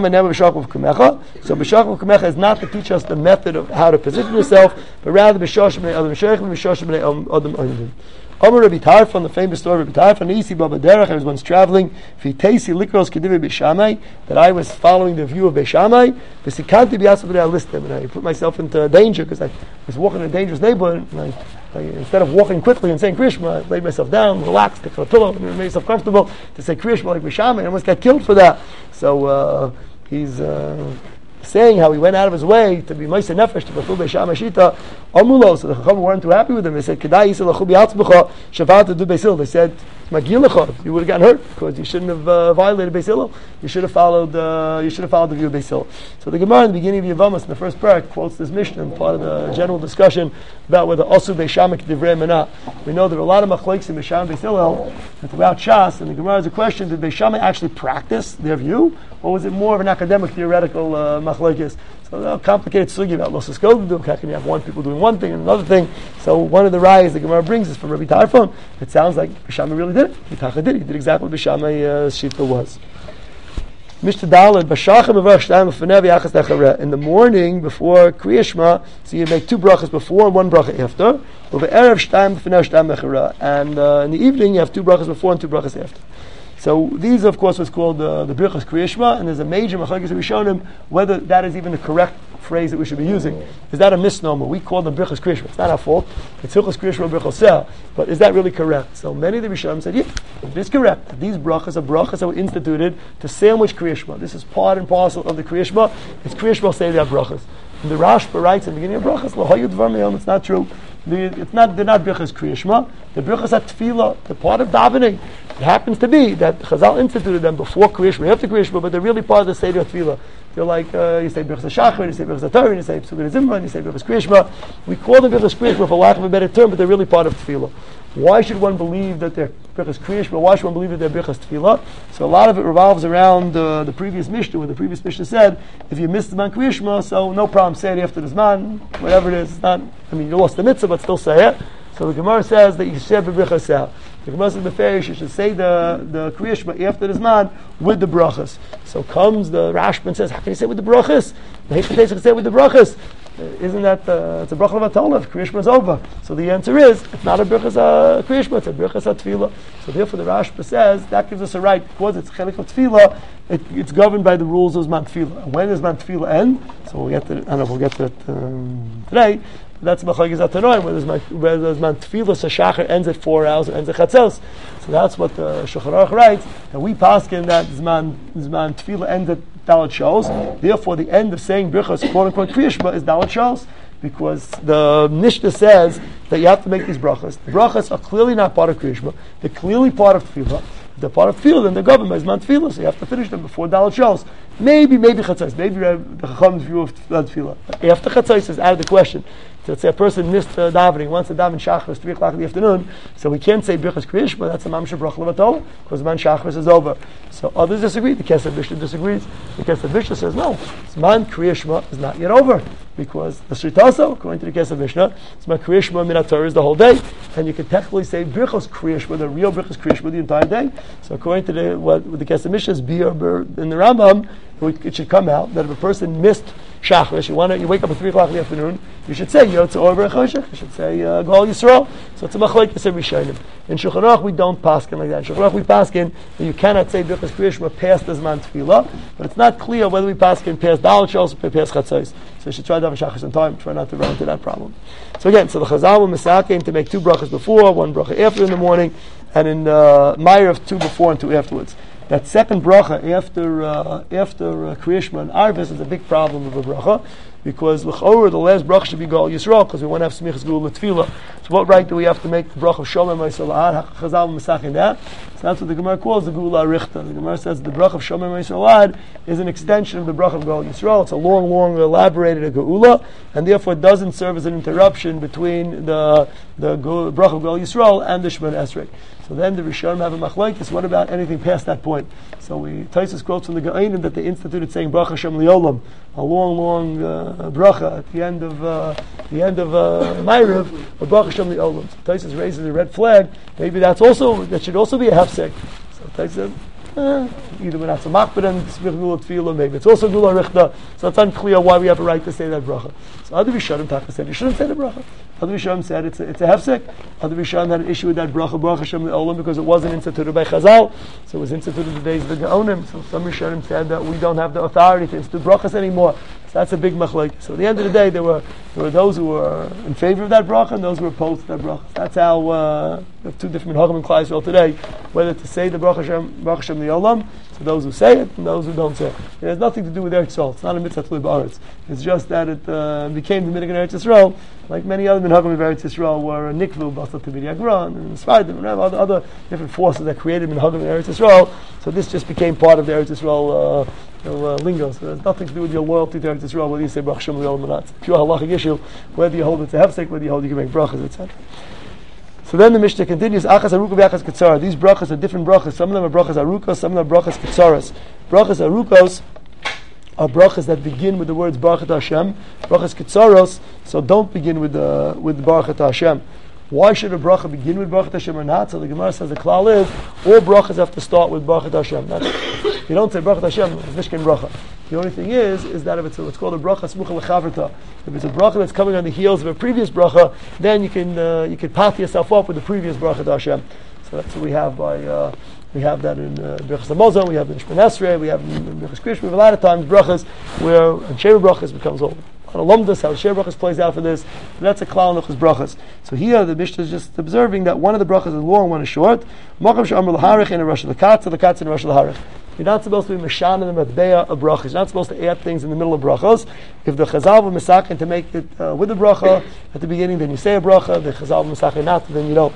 b'shachov kumecha is not to teach us the method of how to position yourself, but rather b'shosh b'nei adam sheikh and b'shosh b'nei adam oidim. Omer Rabbi Tarfon, the famous story of Rabbi Tarfon, Isi Baba Derech, I was once traveling, V'teisi likros kedivi b'shamai, that I was following the view of Beishamai, v'sikanti b'yasav b'nei alistim, and I put myself into danger because I was walking in a dangerous neighborhood, and I, I, instead of walking quickly and saying Kriya Shema, I laid myself down, relaxed, took a pillow, and made myself comfortable to say Kriya Shema like Beishamai, and I almost got killed for that. So uh, he's uh, saying how he went out of his way to be Moshe Nefesh to fulfill Beis Shammai Shita. Amulo, so the Chacham weren't too happy with him. They said, "Kedai yisel lachu bi'atzbecha shavat to do Beis Hillel." They said, "Magilecha, you would have gotten hurt because you shouldn't have uh, violated Beis Hillel. You should have followed. Uh, you should have followed the view of Beis Hillel." So the Gemara in the beginning of Yevamos, in the first parak, quotes this Mishnah and part of the general discussion about whether Asu Beis Shammai Divrei Menah. We know there are a lot of machlokes in Beis Shammai Beis Hillel, and throughout Shas. And the Gemara has a question: did Beis Shammai actually practice their view, or was it more of an academic, theoretical uh, machlokes? So a complicated sugi about losas kodedu. How can you have one people doing one thing and another thing? So one of the rayas the Gemara brings is from Rabbi Tarfon. It sounds like Beis Shammai really did it. He did. He did exactly what Beis Shammai uh, shita was. Mishnah Daled b'shachim avach shtayim b'fnei v'yachas techareh. In the morning before Kriya Shema, so you make two brachas before and one bracha after. Uve'erev shtayim b'fnei shtayim techareh. And uh, in the evening you have two brachas before and two brachas after. So these, of course, was called uh, the Birchas Kriya Shema, and there's a major machlokes that we shown him whether that is even the correct phrase that we should be using. Is that a misnomer? We call them Birchas Kriya Shema. It's not our fault. It's Hilchos Kriya Shema Birchoseh. But is that really correct? So many of the Rishonim said, yeah, it is correct. These brachas are brachas that were instituted to sandwich Kriya Shema. This is part and parcel of the Kriya Shema. It's Kriya Shema say they are brachas. And the Rashba writes in the beginning of brachas, Lo hayu dvar me'om, it's not true. The, it's not, they're not Birchas Kriya Shema. The brachas are tefillah, the part of davening. It happens to be that Chazal instituted them before Kriya Shema, after Kriya Shema, but they're really part of the Seder Tefillah. They're like, uh, you say Birchas HaShachar, you say Birchas HaTorah, you say Psukim Zimran, you say Birchas Kriya Shema. We call them Birchas Kriya Shema for lack of a better term, but they're really part of Tefillah. Why should one believe that they're Birchas Kriya Shema? Why should one believe that they're Birchas Tefillah? So a lot of it revolves around uh, the previous Mishnah, where the previous Mishnah said, if you missed the man Kriya Shema, so no problem, say it after the Zman, whatever it is. It's not, I mean, you lost the mitzvah, but still say it. So the Gemara says that you should be Birchas. The Gemara says beferish, you should say the the Kriya Shema after the Zman with the brachas. So comes the Rashba and says, how can you say it with the brachas? The Heish can say it with the brachas. Uh, isn't that uh, it's a bracha of Atollah? Kriya Shema is over. So the answer is, it's not a Birchas uh, Kriya Shema, it's a Birchas Tefillah. So therefore the Rashba says, that gives us a right, because it's Chelik of Tefillah, it, it's governed by the rules of Zman Tefillah. And when does Zman Tefillah end? So we'll get to, I don't know if we'll get to it um, today. That's Machlokes Atanoim, where there's man Tefillah Shachar ends at four hours and ends at Chatzos. So that's what the Shulchan Aruch writes, and we paskin that Zman Zman Tefillah ends at Dalet Shos. Therefore, the end of saying Birchas, quote unquote Kriya Shema, is Dalet Shos, because the Mishnah says that you have to make these brachas. The brachas are clearly not part of Kriya Shema; they're clearly part of Tefillah. If they're part of Tefillah, then they're governed by Zman Tefillah, so you have to finish them before Dalet Shos. Maybe, maybe Chatzos, maybe the Chacham's view of Tefillah. After Chatzos is out of the question. So let's say a person missed uh, davening, wants to daven Shachris, three o'clock in the afternoon, so we can't say Birchas Kriya Shema, that's a Mamsha Bracha Levatol, because man Shachris is over. So others disagree, the Kesef Mishnah disagrees. The Kesef Mishnah says, no, Zman Kriya Shema is not yet over, because the Shritaso, according to the Kesef Mishnah, Zman Kriya Shema min HaTorah is the whole day, and you can technically say Birchas Kriya Shema, the real Birchas Kriya Shema, the entire day. So according to the, what, what the Kesef Mishnah is, Bir, Bir, in the Rambam, it should come out that if a person missed Shachris, you want to, you wake up at three o'clock in the afternoon, you should say Yotze Or B'Choshech. You should say uh, Gol Yisrael. So it's a machlokes Rishonim. In Shulchan Aruch we don't paskin like that. In Shulchan Aruch we paskin that you cannot say Birchas Kriya Shema past the Zman Tefillah, but it's not clear whether we paskin past Dalet Shos or past Chatzos. So you should try to have Shachris on time. Try not to run into that problem. So again, so the Chazal will misakein to make two brachas before, one bracha after in the morning, and in uh, Ma'ariv two before and two afterwards. That second bracha after uh, after uh, Kriya Shema and Arvis is a big problem of a bracha, because l'chorah the last bracha should be Gol Yisrael, because we want to have Smichas Gula Tefillah. So what right do we have to make the bracha of Shomer Ma'aseh La'ad? Chazal Mesachin that. So that's what the Gemara calls the Gula Arichta. The Gemara says the bracha of Shomer Ma'aseh La'ad is an extension of the bracha of Gol Yisrael. It's a long, long elaborated Geula, and therefore it doesn't serve as an interruption between the the bracha of Gol Yisrael and the Shemona Esrei. So then the Rishonim have a machlokes. What about anything past that point? So we Taisus quotes from the Ge'onim that they instituted saying Bracha Hashem Liolam, a long, long uh, bracha at the end of uh, the end of uh, Ma'ariv, or Bracha Hashem Liolam. So Taisus raises a red flag. Maybe that's also that should also be a hefsek. So Taisus said, eh, either we're not so machbeden Smichas Gula Tefillah, maybe it's also Gula Richta. So it's unclear why we have a right to say that bracha. So other Rishonim Taka said you shouldn't say the bracha. Other Rishonim said it's a, it's a hefsek. Other Rishonim had an issue with that bracha, Bracha Hashem Le'olam, because it wasn't instituted by Chazal, so it was instituted in the days of the Ge'onim. So some Rishonim said that we don't have the authority to institute brachas anymore. So that's a big machlokes. So at the end of the day, there were there were those who were in favor of that bracha and those who were opposed to that bracha. That's how uh, we have two different minhagim in Klal Yisrael today, whether to say the Bracha Hashem, Bracha Hashem Le'olam, so those who say it and those who don't say it. It has nothing to do with Eretz Yisrael. It's not a mitzvah to ba'aretz. It's just that it uh, became the minhag in Eretz Yisrael, like many other minhagim of Eretz Yisrael were nikvu, basal tibid yagran, and Sfardim, and other, other different forces that created minhagim in Eretz Yisrael. So this just became part of the Eretz Yisrael uh, you know, uh, lingo. So there's nothing to do with your loyalty to Eretz Yisrael, whether you say Bracha Hashem Le'olam or not. It's a pure halachic issue, whether you hold it's a hefsek, whether you hold you can make brachas, et cetera. So then the Mishnah continues, Achas Aruka v'Achas Ketzara. These brachas are different brachas. Some of them are brachas Arukos, some of them are brachas Ketzaras. Brachas Arukos are brachas that begin with the words Baruch Hashem. Brachas Ketzaros, so don't begin with the with Baruch Hashem. Why should a bracha begin with Baruch Hashem or not? So the Gemara says the klal is all brachas have to start with Baruch Hashem. That's, you don't say Baruch Hashem, it's Mishkan bracha. The only thing is, is that if it's a, what's called a bracha smucha lechaverta, if it's a bracha that's coming on the heels of a previous bracha, then you can uh, you can pat yourself up with the previous bracha to Hashem. So that's what we have by uh, we have that in uh, Birchas Hamazon, we have in Shemona Esrei, we have in Birchas Kriya Shema. We have a lot of times brachas where in Sheva brachas becomes all on a lumdus, how the Sheva brachas plays out for this. But that's a klal nuchas brachas. So here the Mishnah is just observing that one of the brachas is long, one is short. Makam she'amar l'harich in a Rosh L'katz, the katz in a Rosh L'harich. You're not supposed to be meshan in the matbeya of brachas. You're not supposed to add things in the middle of brachos. If the chazal will misakin to make it uh, with the bracha at the beginning, then you say a bracha. The chazal will misakin not, then you don't.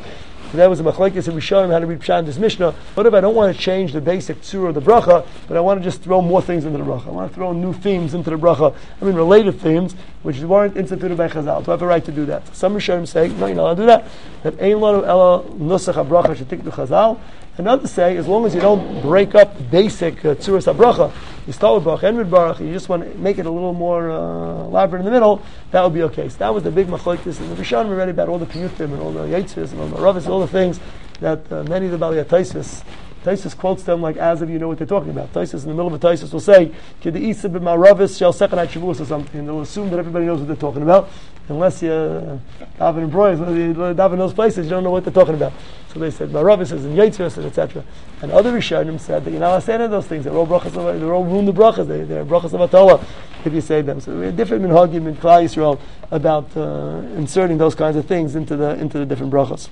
That was a machlekes, and we showed him how to read pshat in this Mishnah. What if I don't want to change the basic tzura of the bracha, but I want to just throw more things into the bracha? I want to throw new themes into the bracha. I mean, related themes, which weren't instituted by Chazal. Do I have a right to do that? Some Rishonim say, no, you're not allowed to do that. That ein lanu ela nusach habracha shetikdu Chazal. And others say, as long as you don't break up the basic uh, tzuras habracha, you start with bracha and with baruch, you just want to make it a little more uh, elaborate in the middle, that would be okay. So that was the big machlokes in the Rishonim already about all the piyutim and all the yitzvahs and all the ravis, all the things that uh, many of the Balei Taisus, Taisus quotes them like as if you know what they're talking about. Taisus in the middle of a Taisus will say, "Kid the isa b'maravis shel sechanat shavuos" or something, and they'll assume that everybody knows what they're talking about, unless you uh, daven and broys, you daven in those places, you don't know what they're talking about. So they said maravis is in yitzvahs and et cetera. And other Rishonim said that you're not allowed to say any of those things. They're all brachas of, they're all ruined the brachas. They, they're brachas of Atala if you say them. So we have different minhagim in Klal Yisrael about uh, inserting those kinds of things into the into the different brachas.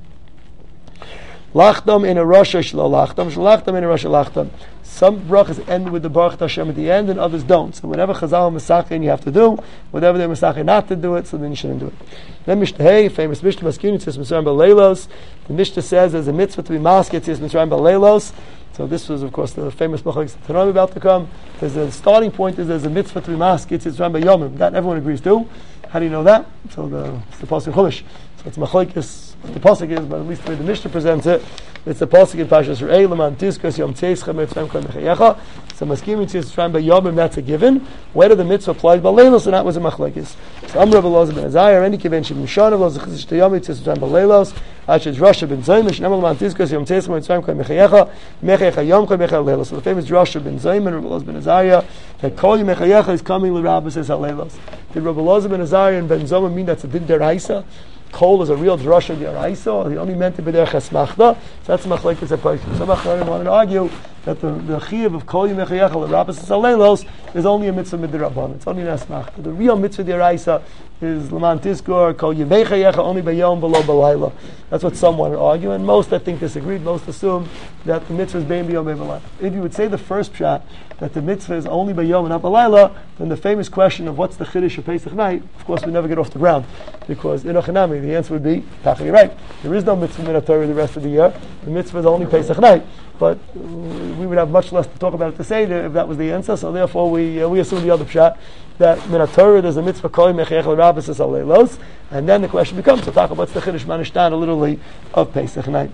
Lachtam in a Rasha shlo lachtam, shlachtam in a Rasha lachtam. Some brachas end with the Baruch Hashem at the end, and others don't. So whenever Chazal Masachin you have to do, whatever they're Masachin not to do it, so then you shouldn't do it. Then Mishnah Hey, famous Mishnah Maskinu says Mitzrayim B'Leilos. The Mishnah says there's a mitzvah to be masked, says Mitzrayim B'Leilos. So this was, of course, the famous Machlokes Tanoim about to come. There's a starting point is there's a mitzvah to be masked, it's Mitzrayim B'Yomim. That everyone agrees to. How do you know that? So the it's the pasuk Chumash. So it's Machlokes. What the pasuk is, but at least the way the Mishnah presents it, it's the pasuk in Parshas Re'eh, L'man Tizkos Yom Tzeischa Mitzrayim Kol Mechayecha. So Maskim Mitzrayim B'Yomim, that's a given. Whether the mitzvah applies B'Leilos, and that was a Machlokes. So Amr B'Loz Ben Azayah, any kiven Shem Mishana B'Loz Zechizish Teyom Mitzrayim B'Leilos, Ashad Rasha Ben Zayim, Shnei L'man Tizkos Yom Tzeischa Mitzrayim Kol Mechayecha, Mechayecha Yom Kol Mechayecha Leilos. So the famous Rasha Ben Zayim and B'Loz Ben Azayah, that Kol Yom Mechayecha is coming l'Rabbah says Leilos. Did Rabbi Loz Ben Azayah and Ben Zoma mean that's a din deraisa? Kol is a real drasha deraisa, or he only meant to be there chesmachda. So that's machlekes a person. Some achronim wanted to argue that the the chiyuv of kol yimechayachal l'rabbas aleilos is only a mitzvah midrabban. It's only an esmachda. The real mitzvah deraisa is l'man tizkor kol yimechayachal only bayom below balayla. That's what some want to argue, and most I think disagreed. Most assume that the mitzvah is bein b'yom bein. If you would say the first pshat that the mitzvah is only bayom and not balayla, then the famous question of what's the chiddush of Pesach night, of course, we never get off the ground, because in Ochanami the answer would be you're right. There is no mitzvah min Torah the rest of the year. The mitzvah is only Pesach night. But we would have much less to talk about it to say if that was the answer. So therefore, we uh, we assume the other pshat that min Torah there's a mitzvah kol mechayech l'rabbis es aleilos, and then the question becomes to talk about the chiddush manishtan literally of Pesach night.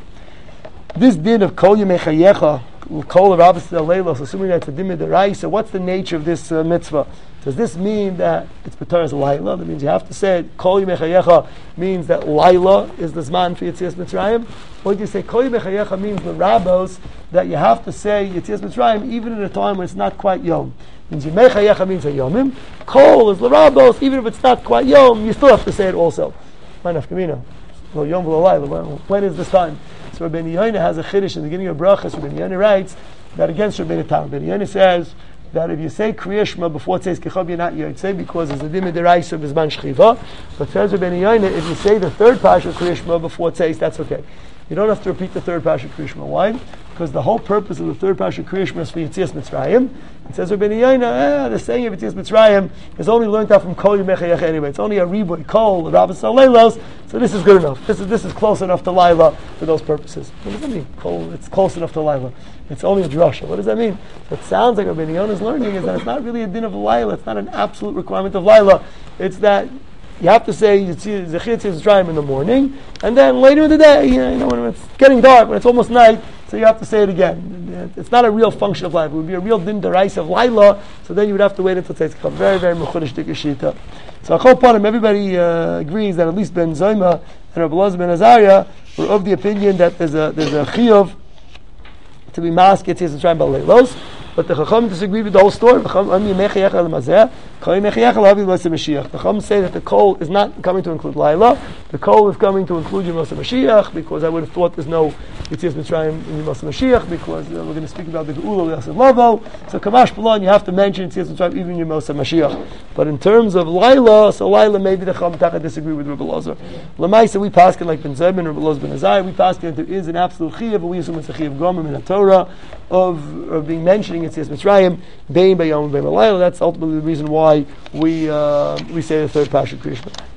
This din of kol mechayecha kol l'rabbis es aleilos, assuming that's a din mid'oraisa, what's the nature of this uh, mitzvah? Does this mean that it's B'Torah's Laila? That means you have to say it. Kol Yimechayecha means that Laila is the Zman for Yetzias Mitzrayim? Or do you say Kol Yimechayecha means the Rabbos that you have to say Yetzias Mitzrayim even at a time when it's not quite Yom? It means Yimechayecha means a Yomim. Kol is the Rabbos, even if it's not quite Yom, you still have to say it also. Manaf Kamina. Well, Yom v'lo Laila. When is this time? So Rabbeinu Yoina has a chiddush in the beginning of Brachas. Rabbeinu Yoina writes that against Rabbeinu Tam. Rabbeinu Yoina says that if you say Kriya Shema before it says Kechav, you're not Yotzei because it's a Dimah Deraisa B'Zman Shchiva. But says Rabbeinu Yoina, if you say the third Pasha Kriya Shema before it says, that's okay. You don't have to repeat the third Pasha Kriya Shema. Why? Because the whole purpose of the third Pasha Kriya Shema is for Yetzias Mitzrayim. It says Rabbeinu Yoina, eh, the saying of Yetzias Mitzrayim is only learned out from Kol Yimechayach anyway. It's only a Riboy, Kol, Rabbis Aleilos, so this is good enough. This is this is close enough to Laila for those purposes. What does that mean? Kol, it's close enough to Laila. It's only a drasha. What does that mean? What sounds like Rabbeinu Yona's learning is that it's not really a din of Laila. It's not an absolute requirement of Laila. It's that you have to say Zechir Yetzias Mitzrayim in the morning, and then later in the day, you know, when it's getting dark, when it's almost night, so you have to say it again. It's not a real function of life. It would be a real din derais of Laila, so then you would have to wait until it's come. Very, very mechudesh dikashita. So Achol Panim, everybody uh, agrees that at least Ben Zoma and Rabbi Loz Ben Azariah were of the opinion that there's a there's a chiyuv to be masked Yetzias Mitzrayim b'leilos. But the Chacham disagree with the whole story. The Chacham say that the Kol is not coming to include Laila. The Kol is coming to include Yemos HaMashiach, because I would have thought there's no Yetzias Mitzrayim in Yemos HaMashiach, because uh, we're going to speak about the Geula Yasef Lavo. So Kamash Balon, you have to mention Yetzias Mitzrayim even in Yemos HaMashiach. But in terms of Laila, so Laila, maybe the Chacham Taka disagree with Rabbi Lozer. Lamaisa, we pass it like Ben Zeb and Rabbi Lozer Ben Azai. We pass it that there is an absolute Chiyav, but we assume it's a Chiyav Gomim in the Torah of, of being mentioning Yetzias Mitzrayim, Bein Bayom Bein Malayla. That's ultimately the reason why we uh, we say the third Pasha Kriya Shema.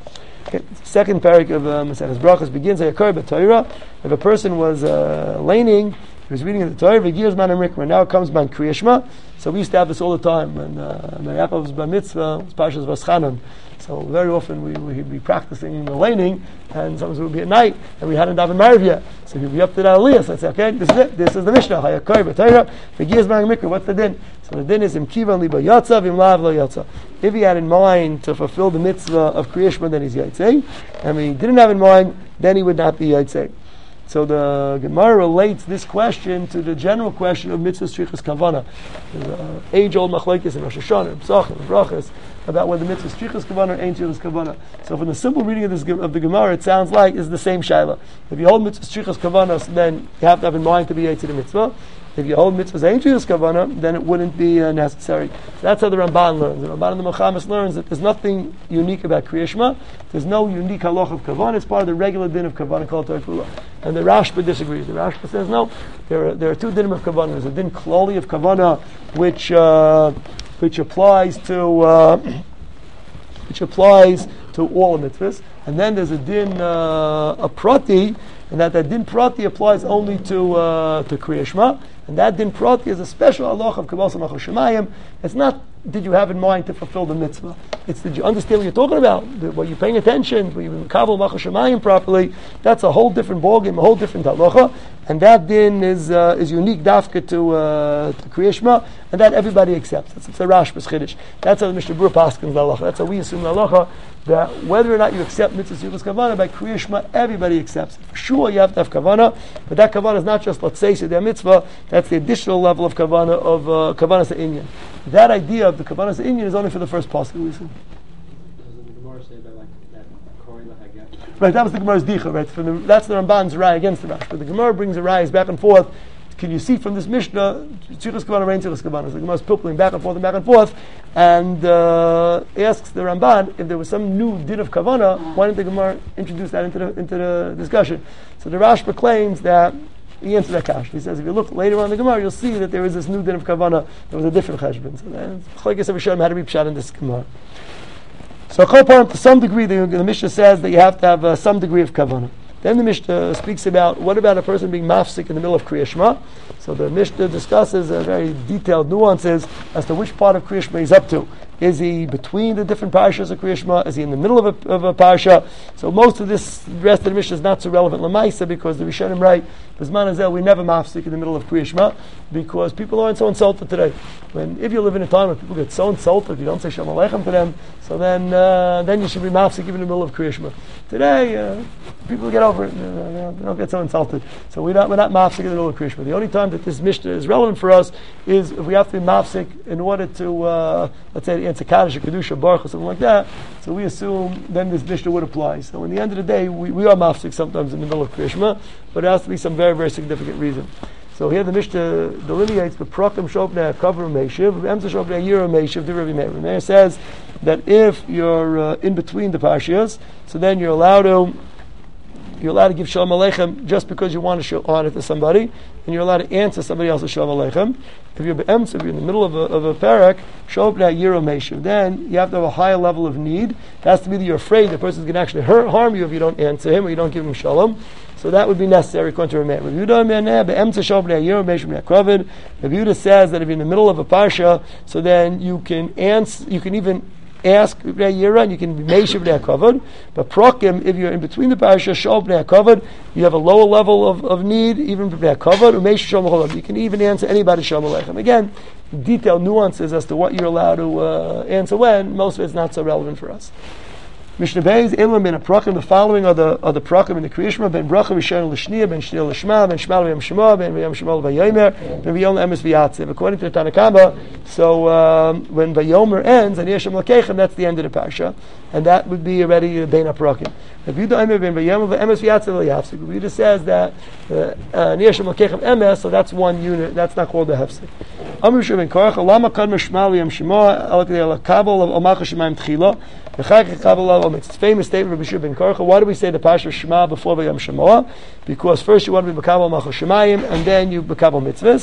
Okay. Second parak of uh, Maseches Brachos begins Hayakar b'Torah. If a person was uh, laning, he was reading in the Torah, V'giyos man Rikma. Now it comes man Kriya Shema. So we used to have this all the time when uh, when Yaakov was bar mitzvah, it was Parshas Vaschanan. So very often we would be practicing the laning, and sometimes it would be at night, and we hadn't davened Mariv yet. So he'd be up to that aliyah. So I'd say, okay, this is it. This is the Mishnah. Hayakar b'Torah, V'giyos man Rikma. What's the din? So the din is im kivan liba yatsa, v'im lav lo yatsa. If he had in mind to fulfill the mitzvah of Kriya Shema, then he's yatzei. And when he didn't have in mind, then he would not be yatzei. So the Gemara relates this question to the general question of mitzvah strichas kavana. There's an age-old machlokes in Rosh Hashanah, Pesachim, Brachos, about whether mitzvah strichas kavana or ain't strichas kavana. So from the simple reading of this of the Gemara, it sounds like it's the same shaila. If you hold mitzvah strichas kavana, then you have to have in mind to be yatzei the mitzvah. If you hold mitzvahs ain't strichas kavana, then it wouldn't be uh, necessary. So that's how the Ramban learns. The Ramban and the Mechamis learns that there's nothing unique about Kriya Shema. There's no unique halach of kavana. It's part of the regular din of kavana called Torah. And the Rashba disagrees. The Rashba says no. There are, there are two dinim of kavana. There's a din klali of kavana, which uh, which applies to uh, which applies to all mitzvahs, and then there's a din uh, a prati, and that that din prati applies only to uh, to Kriya Shema. And that din prati is a special halach of Kabbalah Samach Shemayim. It's not did you have in mind to fulfill the mitzvah. It's did you understand what you're talking about? Were you paying attention? Were you in Kabbalah Samach Shemayim properly? That's a whole different ballgame, a whole different halacha. And that din is uh, is unique dafka to uh, to Kriya Shema, and that everybody accepts. It's, it's a Rashbas Chiddush. That's how the Mishnah Berurah paskins the halacha. That's how we assume the halacha, that whether or not you accept mitzvah strichas kavana by Kriya Shema, everybody accepts it. For sure, you have to have kavana, but that kavana is not just let's say so their mitzvah. That's the additional level of kavana of uh, kavana sa'inyan. That idea of the kavana sa'inyan is only for the first pasuk we assume. Right, that was the Gemara's dicha, right? From the, that's the Ramban's rai against the Rash. But the Gemara brings the rayas back and forth. Can you see from this Mishnah, tzrichas kavana, rein tzrichas kavana? So the Gemara's pippling back and forth and back and forth, and uh, asks the Ramban if there was some new din of kavana. Why didn't the Gemara introduce that into the into the discussion? So the Rashba claims that he answers that question. He says if you look later on in the Gemara, you'll see that there is this new din of kavana. There was a different cheshbon. So then, Chalekes Hashem had to be pshat in this Gemara. So to some degree, the, the Mishnah says that you have to have uh, some degree of kavanah. Then the Mishnah speaks about what about a person being mafsik in the middle of Kriya Shema. So the Mishnah discusses uh, very detailed nuances as to which part of Kriya Shema he's up to. Is he between the different parashas of Kriya Shema? Is he in the middle of a, of a parasha? So most of this the rest of the Mishnah is not so relevant l'maisa because the Rishonim write, B'zman hazel, we never mafsik in the middle of Kriya Shema because people aren't so insulted today. When if you live in a time where people get so insulted, you don't say Shalom Aleichem to them, so then uh, then you should be mafsik even in the middle of Kriya Shema. Today, uh, people get over it, uh, they don't get so insulted. So we're not, we're not mafsik in the middle of Kriya Shema. The only time that this Mishnah is relevant for us is if we have to be mafsik in order to, uh, let's say, answer Kaddish or Kedusha, Baruch or something like that. So we assume then this Mishnah would apply. So in the end of the day, we, we are mafsik sometimes in the middle of Kriya Shema, but it has to be some very, very significant reason. So here the Mishnah delineates the Prakim Shopnei Cover Meishiv, Emsa Shopnei Yira Meishiv, the Rabbi Meir. Rabbi Meir says that if you're uh, in between the Parshiyos, so then you're allowed to you're allowed to give Shalom Aleichem just because you want to show honor to somebody, and you're allowed to answer somebody else's Shalom Aleichem. If you're be'emtz, if you're in the middle of a, of a parak, Shopnei Yira Meishiv, then you have to have a higher level of need. It has to be that you're afraid the person's going to actually hurt, harm you if you don't answer him or you don't give him Shalom. So that would be necessary according to Rabbi Meir. Rabbi Yehuda says that if you're in the middle of a parsha, so then you can answer, you can even ask Rabbi Yira and you can be meishiv b'nei hakavod. But prokim, if you're in between the parsha, shol b'nei hakavod, you have a lower level of, of need, even b'nei hakavod, u'meishiv shalom aleichem. You can even answer anybody shalom aleichem. Again, detailed nuances as to what you're allowed to uh, answer when. Most of it's not so relevant for us. Mishnah Beis Elam ben Prakim. The following are the are the Prakim in the Kriya Shema: Ben Bracha Rishon L'Shniya, Ben Shniya L'Shma, Ben Shema L'Yam Shema, Ben V'Yam Shema L'Vayomer, Ben V'Yom L'Emes V'Yatziv. According to the Tanakama, so um, when Vayomer ends and Yeshem L'Keichem, that's the end of the parsha, and that would be already the Ben Prakim. Rabbi Yehuda Ben V'Yom L'Emes V'Yatziv L'Yafsik. Rabbi Yehuda says that Yeshem L'Keichem Emes, so that's one unit. That's not called the Hefsik. Amr Shevin Korach Lama Kad Mishma L'Yam Shema Al Kabel of Omach Shemaim Tchila. It's a famous statement of Rabbi Shua ben Korcha. Why do we say the Pasha Shema before Vayam Shemoah? Because first you want to be B'kabel Malchus Shemayim, and then you B'kabel Mitzvahs.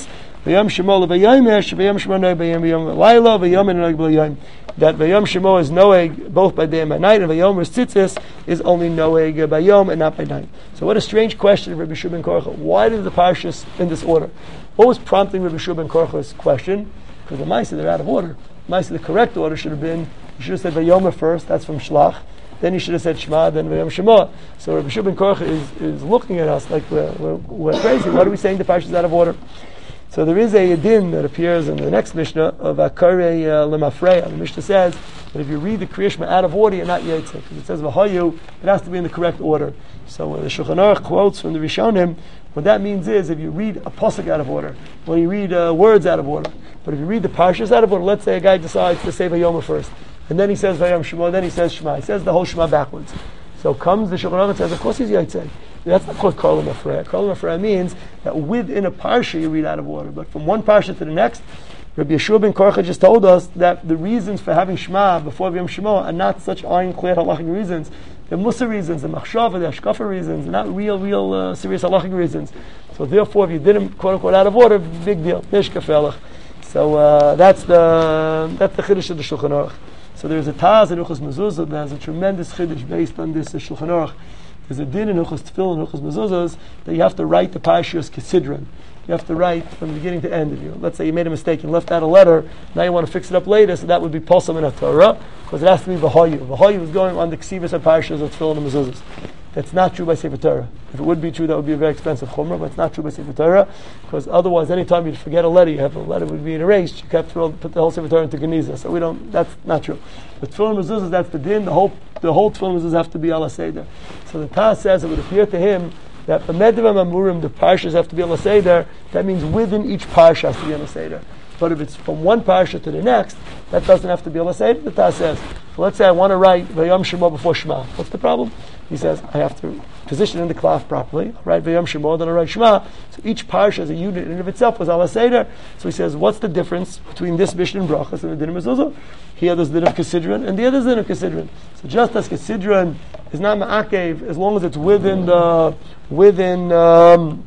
Vayom Shemo levayomer, Vayom Shemo noeg bayom vayom laila, Vayomer noeg b'layom. That Vayom Shemo is noeg both by day and by night, and Vayomer tzitzis is only noeg by yom and not by night. So what a strange question of Rabbi Shua ben Korcha. Why did the parshas in this order? What was prompting Rabbi Shua ben Korcha's question? Because the Maisa, they're out of order. The Maisa, the correct order should have been, you should have said Vayomer first, that's from Shlach. Then you should have said Shema, then Vayom Shemo. So Rabbi Shua ben Korcha is, is looking at us like we're, we're, we're crazy. What are we saying the parshas is out of order? So there is a din that appears in the next Mishnah of Akarei uh, Lemafreya. The Mishnah says that if you read the Kriya Shema out of order, you're not Yetzik. Because it says V'hayu, it has to be in the correct order. So uh, the Shulchan Aruch quotes from the Rishonim, what that means is if you read a pasuk out of order, or you read uh, words out of order, but if you read the parshas out of order, let's say a guy decides to say Vayomer first, and then he says Vayom Shemo, then he says Shema. He says the whole Shema backwards. So comes the Shulchan Aruch and says, of course he's Yetzik. That's not called Karla Mafreya. Karla Mafreya means that within a parsha you read out of order, but from one parsha to the next, Rabbi Yeshua ben Korcha just told us that the reasons for having Shema before Vayom Shemo are not such ironclad halachic reasons. They're Musa reasons, the Machshava, the Ashkafa reasons, not real, real uh, serious halachic reasons. So therefore, if you did them quote unquote out of order, big deal. Nishkafelach. So uh, that's the that's the chiddush of the Shulchan Aruch. So there's a Taz in Hilchos Mezuzah that has a tremendous chiddush based on this uh, Shulchan Aruch. There's a din in Hilchos Tefillin and Hilchos Mezuzahs that you have to write the parashas Kesidron. You have to write from the beginning to end. If you, let's say you made a mistake and left out a letter, now you want to fix it up later, so that would be posam in a Torah, because it has to be V'hayu. V'hayu is going on the Ksivas and parashas of Tefillin and Mezuzahs. That's not true by Sefer Torah. If it would be true, that would be a very expensive chumrah, but it's not true by Sefer Torah, because otherwise, anytime you'd forget a letter, you have a letter would be erased. You have to put the whole Sefer Torah into Geniza. So we don't. That's not true. But Tefillin and Mezuzahs, that's the din. The whole the whole Tefillin and Mezuzahs have to be ala seder. So the Taz says it would appear to him that b'medivim amurim the parshas have to be ala seder. That means within each parsha has to be ala seder. But if it's from one parsha to the next, that doesn't have to be ala seder. The Taz says, so let's say I want to write Vayom Shemo before Shema. What's the problem? He says I have to position in the cloth properly. I'll write Vayom Shemo, then I write Shema. So each parsha as a unit in and of itself was ala seder. So he says, what's the difference between this Mishnah and Brachas and the din of Mezuzah? Here there's the din of Kesidron, and the other is the din of Kesidron. So just as Kesidron is not ma'akev, as long as it's within the within um,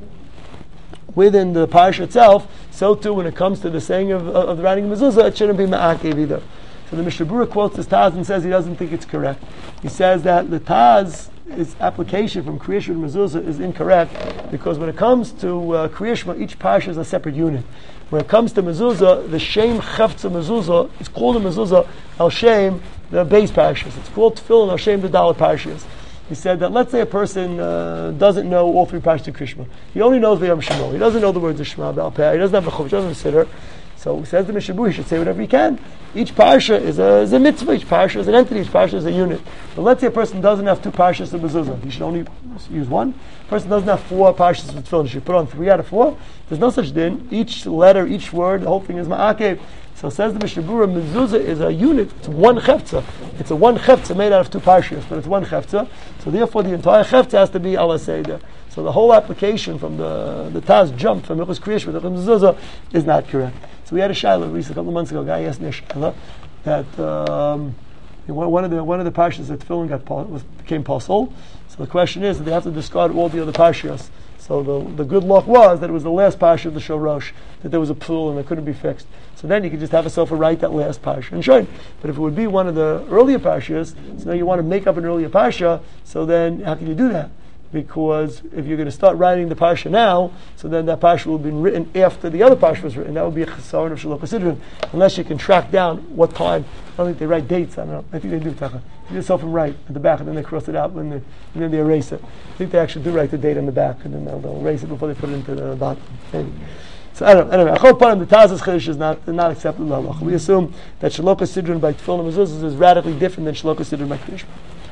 within the parsha itself, so too when it comes to the saying of, of the writing of Mezuzah, it shouldn't be ma'akev either. So the Mishnah Berurah quotes this Taz and says he doesn't think it's correct. He says that the Taz, its application from Kriya Shema and Mezuzah is incorrect, because when it comes to uh, Kriya Shema, each parsha is a separate unit. When it comes to Mezuzah, the Shem Chefza Mezuzah is called a Mezuzah al Shem, the base parashas. It's called Tefillin al Shem, the Dalet parashas. He said that let's say a person uh, doesn't know all three parshas of Kriya Shema. He only knows Vayom Shemo. He doesn't know the words of Shema B'al Peh. He doesn't have a chuv. He doesn't have a siddur. So he says the Mishnah Berurah, he should say whatever he can. Each parsha is a, is a mitzvah. Each parsha is an entity. Each parsha is a unit. But let's say a person doesn't have two parshas of Mezuzah. He should only use one. A person doesn't have four parshas of Tefillin. He should put on three out of four. There's no such din. Each letter, each word, the whole thing is ma'akev. So says the Mishnah Berurah, Mezuzah is a unit. It's one chefza. It's a one chefza made out of two parshas, but it's one chefza. So therefore, the entire chefza has to be ala seder. So the whole application from the the Taz jump from Hilchos Kriya Shema to Mezuzah is not correct. So we had a shayla recently, a couple of months ago. A guy asked me a shayla that um, one of the one of the parshas that Tefillin got was became pasul. So the question is, that they have to discard all the other parshas. So the the good luck was that it was the last parsha of the Shorosh, that there was a pool and it couldn't be fixed. So then you could just have yourself a write that last parsha and show it. But if it would be one of the earlier parshas, so now you want to make up an earlier parsha, so then how can you do that? Because if you're going to start writing the parsha now, so then that parsha will be written after the other parsha was written. That would be a chesaron of Shalom Kesidron, unless you can track down what time. I don't think they write dates. I don't know. I think they do. Taka. You just often write at the back, and then they cross it out, when they, and then they erase it. I think they actually do write the date on the back, and then they'll, they'll erase it before they put it into the bottom. Maybe. So I don't know. Anyway, I hope part of the Taz's chiddush is not not accepted. We assume that Shalom Kesidron by Tefillin and Mezuzah is radically different than Shalom Kesidron by Kriya Shema.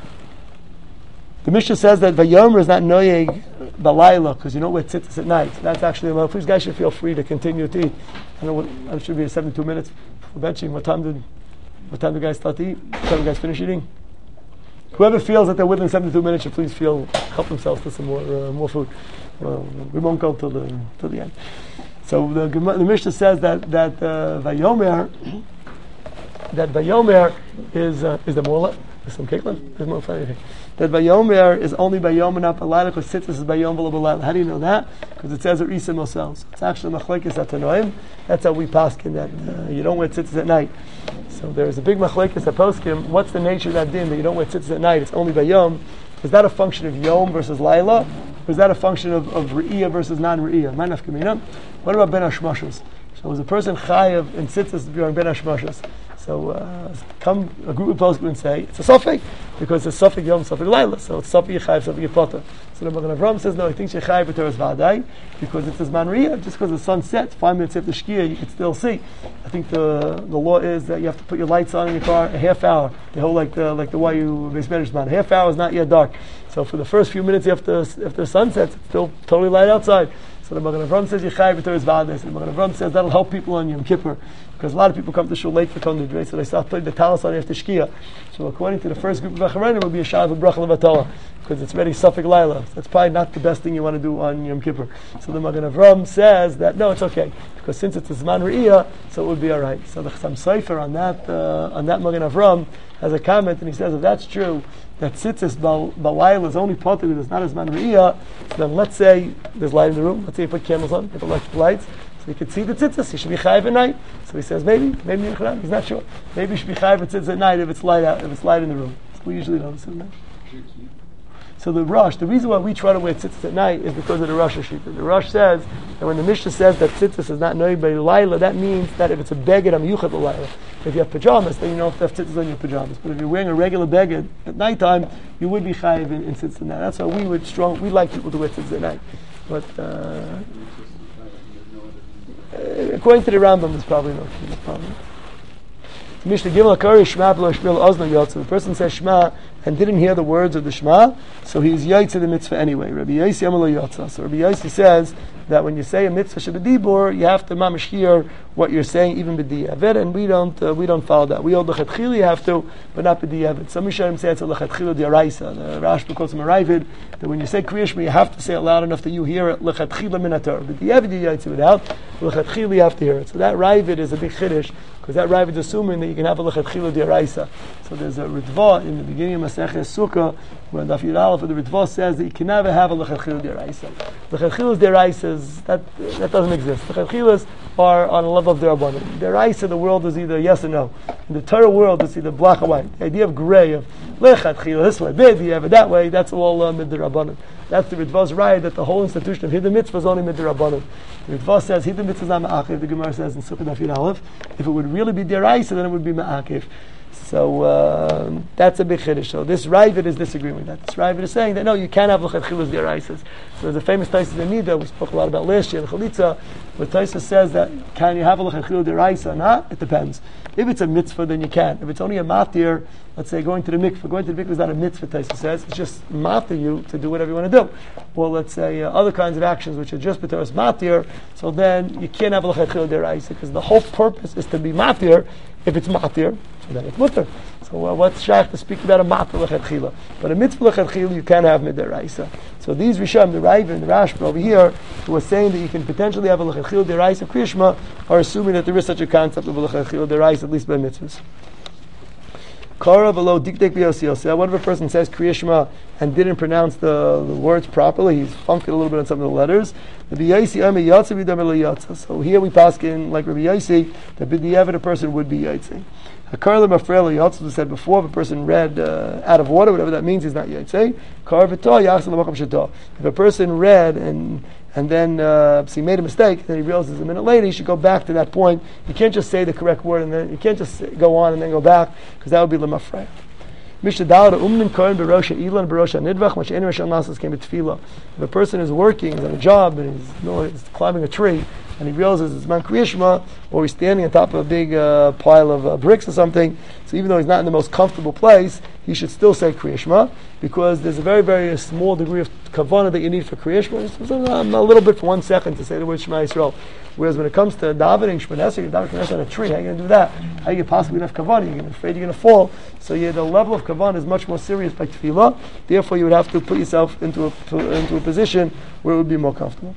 The Mishnah says that Vayomer is not noyeg balayla, because you know where tzitzis at night. That's actually, well, please guys should feel free to continue to eat. I don't know what, it should be seventy-two minutes for benching. What time did, what time do guys start to eat? What time do guys finish eating? Whoever feels that they're within seventy-two minutes should please feel, help themselves to some more uh, more food. Well, we won't go till the till the end. So the, the Mishnah says that that uh, Vayomer, that Vayomer is uh, is the more There's some cake left? There's more funny. That Vayomer is only Vayom and not Balayla, because Tzitzis is Vayom v'lo Balayla. How do you know that? Because it says Risa Mosels. It's actually Machlekes Atanoim. That's how we paskin that uh, you don't wear tzitzis at night. So there's a big Machlekes at poskim. What's the nature of that din that you don't wear tzitzis at night? It's only Vayom. Is that a function of Yom versus Laila? Or is that a function of, of Re'iyah versus non-Re'iyah? Ma'naf Kamina. What about Ben Hashmashos? So is a person chayav in tzitzis during Ben Hashmashos? So uh, come a group of poskim and say it's a suffix because it's suffix Yom, suffix Laila. So it's suffix Yechayev, suffix Yepota. So the Magen Avraham says no, he thinks Yechayev b'Torah Vadai because it's his manriya. Just because the sun sets five minutes after Shkia, you can still see. I think the the law is that you have to put your lights on in your car a half hour. The whole like the like the way you base man. A half hour is not yet dark. So for the first few minutes after after the sun sets, it's still totally light outside. So the Magen Avraham says Yechayev b'Torah Vadai. So the Magen Avraham says that'll help people on Yom Kippur. Because a lot of people come to shul late for Kol Nidrei, so they start putting the talis on after Shkia. So according to the first group of Acharonim, it would be a Shav of Bracha Levatala, because it's very Suffolk Laila. That's probably not the best thing you want to do on Yom Kippur. So the Magen Avraham says that no, it's okay, because since it's a Zman Re'iyah, so it would be all right. So the Chassam Sofer on that uh, on that Magen Avraham has a comment, and he says if that's true, that tzitzis Balayla is only part of it, it's not as Zman Re'iyah, so then let's say there's light in the room, let's say you put candles on, get electric lights, so you can see the tzitzis, you should be chayiv at night. So he says, maybe, maybe he's not sure. Maybe you should be chayiv at tzitzis at night if it's light out, if it's light in the room. So we usually don't assume that. So the Rosh, the reason why we try to wear tzitzis at night is because of the Rosh Hashita. The Rosh says that when the Mishnah says that tzitzis is not noyed by Laila, that means that if it's a beged, I'm yuchad Laila. If you have pajamas, then you don't have to have tzitzis on your pajamas. But if you're wearing a regular beged at nighttime, you would be chayiv in, in tzitzis at night. That's why we would strong. We like people to wear tzitzis at night. But uh, according to the Rambam, it's probably no problem. Mishnah Gimel Akari Shema B'lo Shmil Ozno Yotze. The person says Shema and didn't hear the words of the Shema, so he's Yaitze the mitzvah anyway. Rabbi Yosi Amalo Yotze. So Rabbi Yosi says that when you say a mitzvah shebedibur, you have to mamish hear what you're saying, even b'di'avet, and we don't uh, we don't follow that. We hold lechatchila, you have to, but not b'di'avet. Some Rishonim say it's a lechatchila d'oraisa. The Rashba calls him a Ravid, that when you say Kriya Shema, you have to say it loud enough that you hear it lechatchila min haTorah. B'di'avet you yaitze without, lechatchila you have to hear it. So that Ravid is a big chiddush, because that Ravid is assuming that you can have a lechatchila d'oraisa. So there's a Ritva in the beginning of Masechet Sukkah, where Daf Yud Aleph, the Ritva says that you can never have a lechatchila d'oraisa. Lechatchilas d'oraisa, that that doesn't exist. Lechatchilas are on a level of their abundance. D'oraisa, the world is either yes or no. In the Torah world, it's either black or white. The idea of gray, of lechatchila this way, b'di'avet that way, that's all uh, midrabanan. That's the Ritva's right that the whole institution of Hidden Mitzvah is only midrabanan. The Ritva says Hidden Mitzvah is not ma'akiv. The Gemara says in Sukkah Daf Yud Aleph, if it would really be d'oraisa, then it would be ma'akiv. So uh, that's a big chiddush. So this Ravid is disagreeing with that. This Ravid is saying that no, you can't have lechatchilas d'oraisas. So there's a famous Taisus in Nida we spoke a lot about last year in Chalitza, where Taisus says that can you have a lechatchilas d'oraisa or not? It depends. If it's a mitzvah, then you can. If it's only a matir, let's say going to the mikveh, going to the mikveh is not a mitzvah. Taisus says it's just matir you to do whatever you want to do. Well, let's say uh, other kinds of actions which are just b'toras matir. So then you can't have a lechatchilas d'oraisa because the whole purpose is to be matir. If it's matir, so then it's mutter. So uh, what's shaykh to speak about a matir lechatchila? But a mitzvah lechatchila you can't have midiraisa. So these Risham, the Rav and the Rashba over here, who are saying that you can potentially have a lechatchila deraisa Kriya Shema, are assuming that there is such a concept of a lechatchila deraisa, at least by mitzvahs. Kara below dikdek b'yosiyoseh. What if a person says Kriya Shema and didn't pronounce the, the words properly? He's funked it a little bit on some of the letters. So here we pass in like Rabbi Yosi that b'di'evet a person would be yaitze. Karla mafrela yatzah said before, if a person read uh, out of order, whatever that means, he's not yaitze. Kar v'tah yachzor l'makom shetah. If a person read and and then uh, so he made a mistake, then he realizes a minute later he should go back to that point. You can't just say the correct word and then you can't just go on and then go back, because that would be l'mafreya. Mishnah Daled umnin kohen berosha ilan berosha nidvach much any rishon lasas came to tefillah. If a person is working, he's on a job, and he's, you know, he's climbing a tree, and he realizes it's man Kriya Shema, or he's standing on top of a big uh, pile of uh, bricks or something, so even though he's not in the most comfortable place, he should still say Kriya Shema, because there's a very, very small degree of kavanah that you need for Kriya Shema. It's a little bit for one second to say the word Shema Yisrael. Whereas when it comes to davening Shema Nesser, you're davening Shema Nesser on a tree, how are you going to do that? How are you possibly enough kavanah? You're afraid you're going to fall. So yeah, the level of kavanah is much more serious by tefillah. Therefore, you would have to put yourself into a, into a position where it would be more comfortable.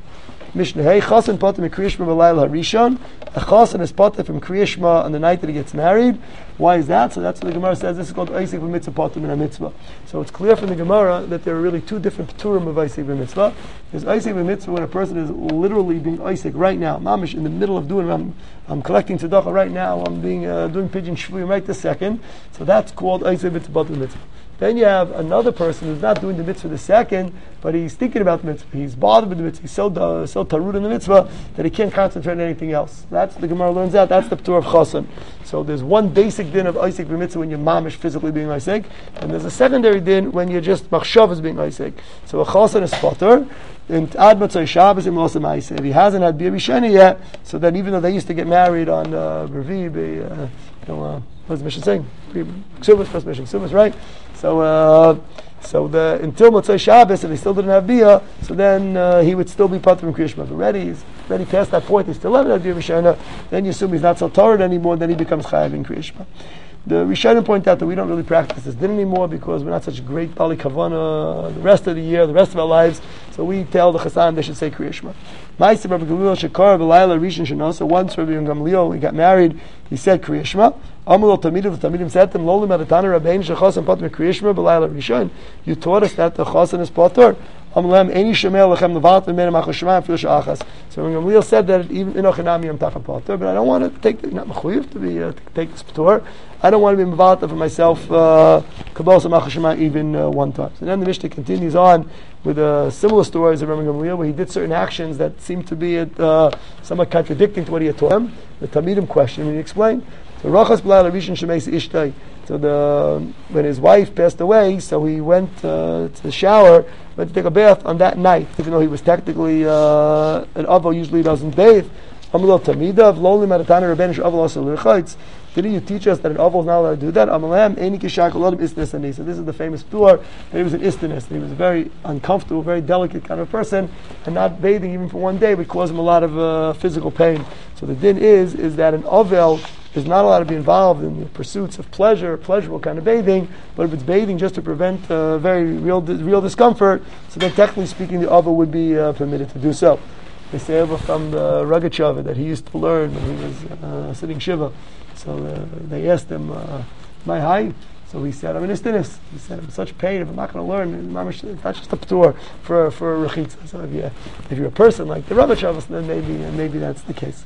Mishnah Hey, Chasen Potter from Kriya Shema B'Layla Harishon. A Chasen is Potter from Kriya Shema on the night that he gets married. Why is that? So that's what the Gemara says. This is called Eisek B'Mitzvah Potter Min HaMitzvah. So it's clear from the Gemara that there are really two different Pturim of Eisek B'Mitzvah. There's Eisek B'Mitzvah when a person is literally being Eisek right now. Mamish in the middle of doing, I'm, I'm collecting tzedakah right now. I'm being uh, doing pigeon shvuyim right this second. So that's called Eisek B'Mitzvah Potter Min HaMitzvah. Then you have another person who's not doing the mitzvah the second, but he's thinking about the mitzvah. He's bothered with the mitzvah. He's so uh, so tarud in the mitzvah that he can't concentrate on anything else. That's the Gemara learns out. That's the ptur of chasen. So there's one basic din of Isaac b'mitzvah when you're mamish physically being Isaac, and there's a secondary din when you're just machshav is being Isaac. So a chasen is potter. And ad matzai Shabbos im also ma'aseh. If he hasn't had bir b'sheni yet, so then even though they used to get married on uh, Revi, uh, you know, uh, what's the mission saying? Ksubas, first mission, Ksubas, right? So, uh, so the until Motzei Shabbos, if he still didn't have bia, so then uh, he would still be part from Kriya Shema. But already he's already past that point. He still hasn't had bia b'sheni. Then you assume he's not so torrid anymore. Then he becomes chayav in Kriya Shema. The Rishonim point out that we don't really practice this din anymore because we're not such great bali kavana the rest of the year, the rest of our lives. So we tell the chassan they should say Kriya Shema. Ma'aseh Rabbi Gamliel shekar b'layla rishon sheno. So once Rabbi Gamliel, when he got married, he said Kriya Shema. Amul Tamidim, the Tamidim said to him, Lolim Adatana Rabbein shechasan pater Kriya Shema b'layla rishon. You taught us that the chasan is pater. Amalem Eni Shemel Lechem Levat V'Meir Machal Shema Fil Shachas. So when Gamliel said that even in Ochinami Yom Tachat Pater, but I don't want to take the, not mechuyev to be uh, to take this pater. I don't want to be mevata for myself Kabbalah uh, Machal Shema even uh, one time. So then the Mishnah continues on with uh, similar stories of Rabbi Gamliel where he did certain actions that seemed to be uh, somewhat contradicting to what he had taught him. The Tamidim question when he explained. So Rachas B'Layla Rishon Shemeis Ishtay. So the when his wife passed away, so he went uh, to the shower, went to take a bath on that night, even though he was technically uh, an avo usually doesn't bathe. Amalel Tamidav Lolim Adatana Rebbeinu Sh'Aval Asa L'Chayitz. Didn't you teach us that an avo is not allowed to do that? Amalam Eini Kishak Olodim Istinus Ani. So this is the famous tour that he was an istinus. He was a very uncomfortable, very delicate kind of person, and not bathing even for one day would cause him a lot of uh, physical pain. So the din is is that an ovel is not allowed to be involved in the pursuits of pleasure, pleasurable kind of bathing, but if it's bathing just to prevent uh, very real real discomfort, so then technically speaking the ovel would be uh, permitted to do so. They say over from the Rogatchover that he used to learn when he was uh, sitting Shiva. So uh, they asked him, uh, my high? So he said, I'm an istinus. He said, I'm in such pain, if I'm not going to learn, it's not just a p'tur for, for a rechitza. So if, you, if you're a person like the Rogatchover, then maybe, maybe that's the case.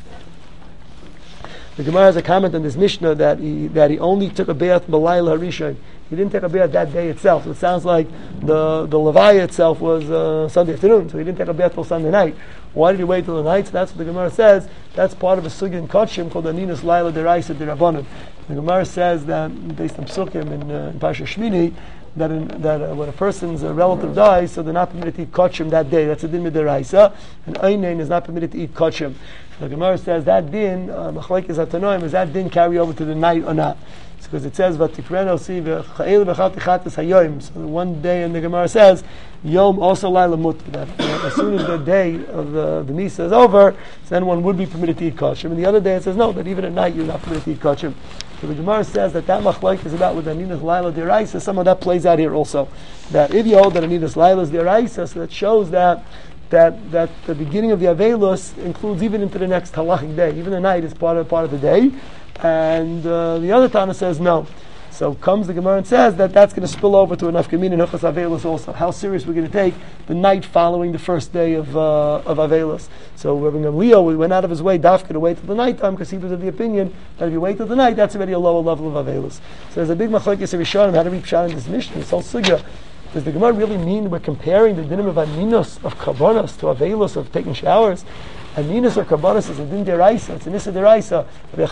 The Gemara has a comment on this Mishnah that he that he only took a bath b'layla harishon. He didn't take a bath that day itself. So it sounds like the the levaya itself was uh, Sunday afternoon, so he didn't take a bath till Sunday night. Why did he wait till the night? So that's what the Gemara says. That's part of a sugya in Kotshim called the Ninas Laila Deraisa Derabanan. The Gemara says that based on Psukim in, uh, in Pasha Shmini, that in, that uh, when a person's uh, relative dies, so they're not permitted to eat kachim that day. That's a din midiraisa, and einin is not permitted to eat kachim. The Gemara says that din, machlekes hatanoim, is that din carry over to the night or not? It's because it says v'tikreno si v'cha'el v'chal tichatas hayoim. So one day, and the Gemara says yom also laila mutter. That uh, as soon as the day of the, the misa is over, so then one would be permitted to eat kachim. And the other day it says no, that even at night you're not permitted to eat kachim. So the Gemara says that that machlek is about with Aninas Laila Deraisa. Some of that plays out here also. That if you hold that Aninas Laila is Deraisa, so that shows that that that the beginning of the Avelus includes even into the next halachic day. Even the night is part of part of the day. And uh, the other Tana says no. So comes the Gemara and says that that's going to spill over to a nafkamin and Huchas Avelus also. How serious we're going to take the night following the first day of uh, of Avelus. So Rabbi Gamliel went out of his way, dafka, to wait till the night time because he was of the opinion that if you wait till the night, that's already a lower level of Avelus. So there's a big machlekes Rishonim how to read pshat in this Mishnah, this whole sugya. Does the Gemara really mean we're comparing the dinim of Aninos, of Kabbanos, to Avelus, of taking showers? Aninos or Kabbanos is a din deraisa, it's an issa deraisa. The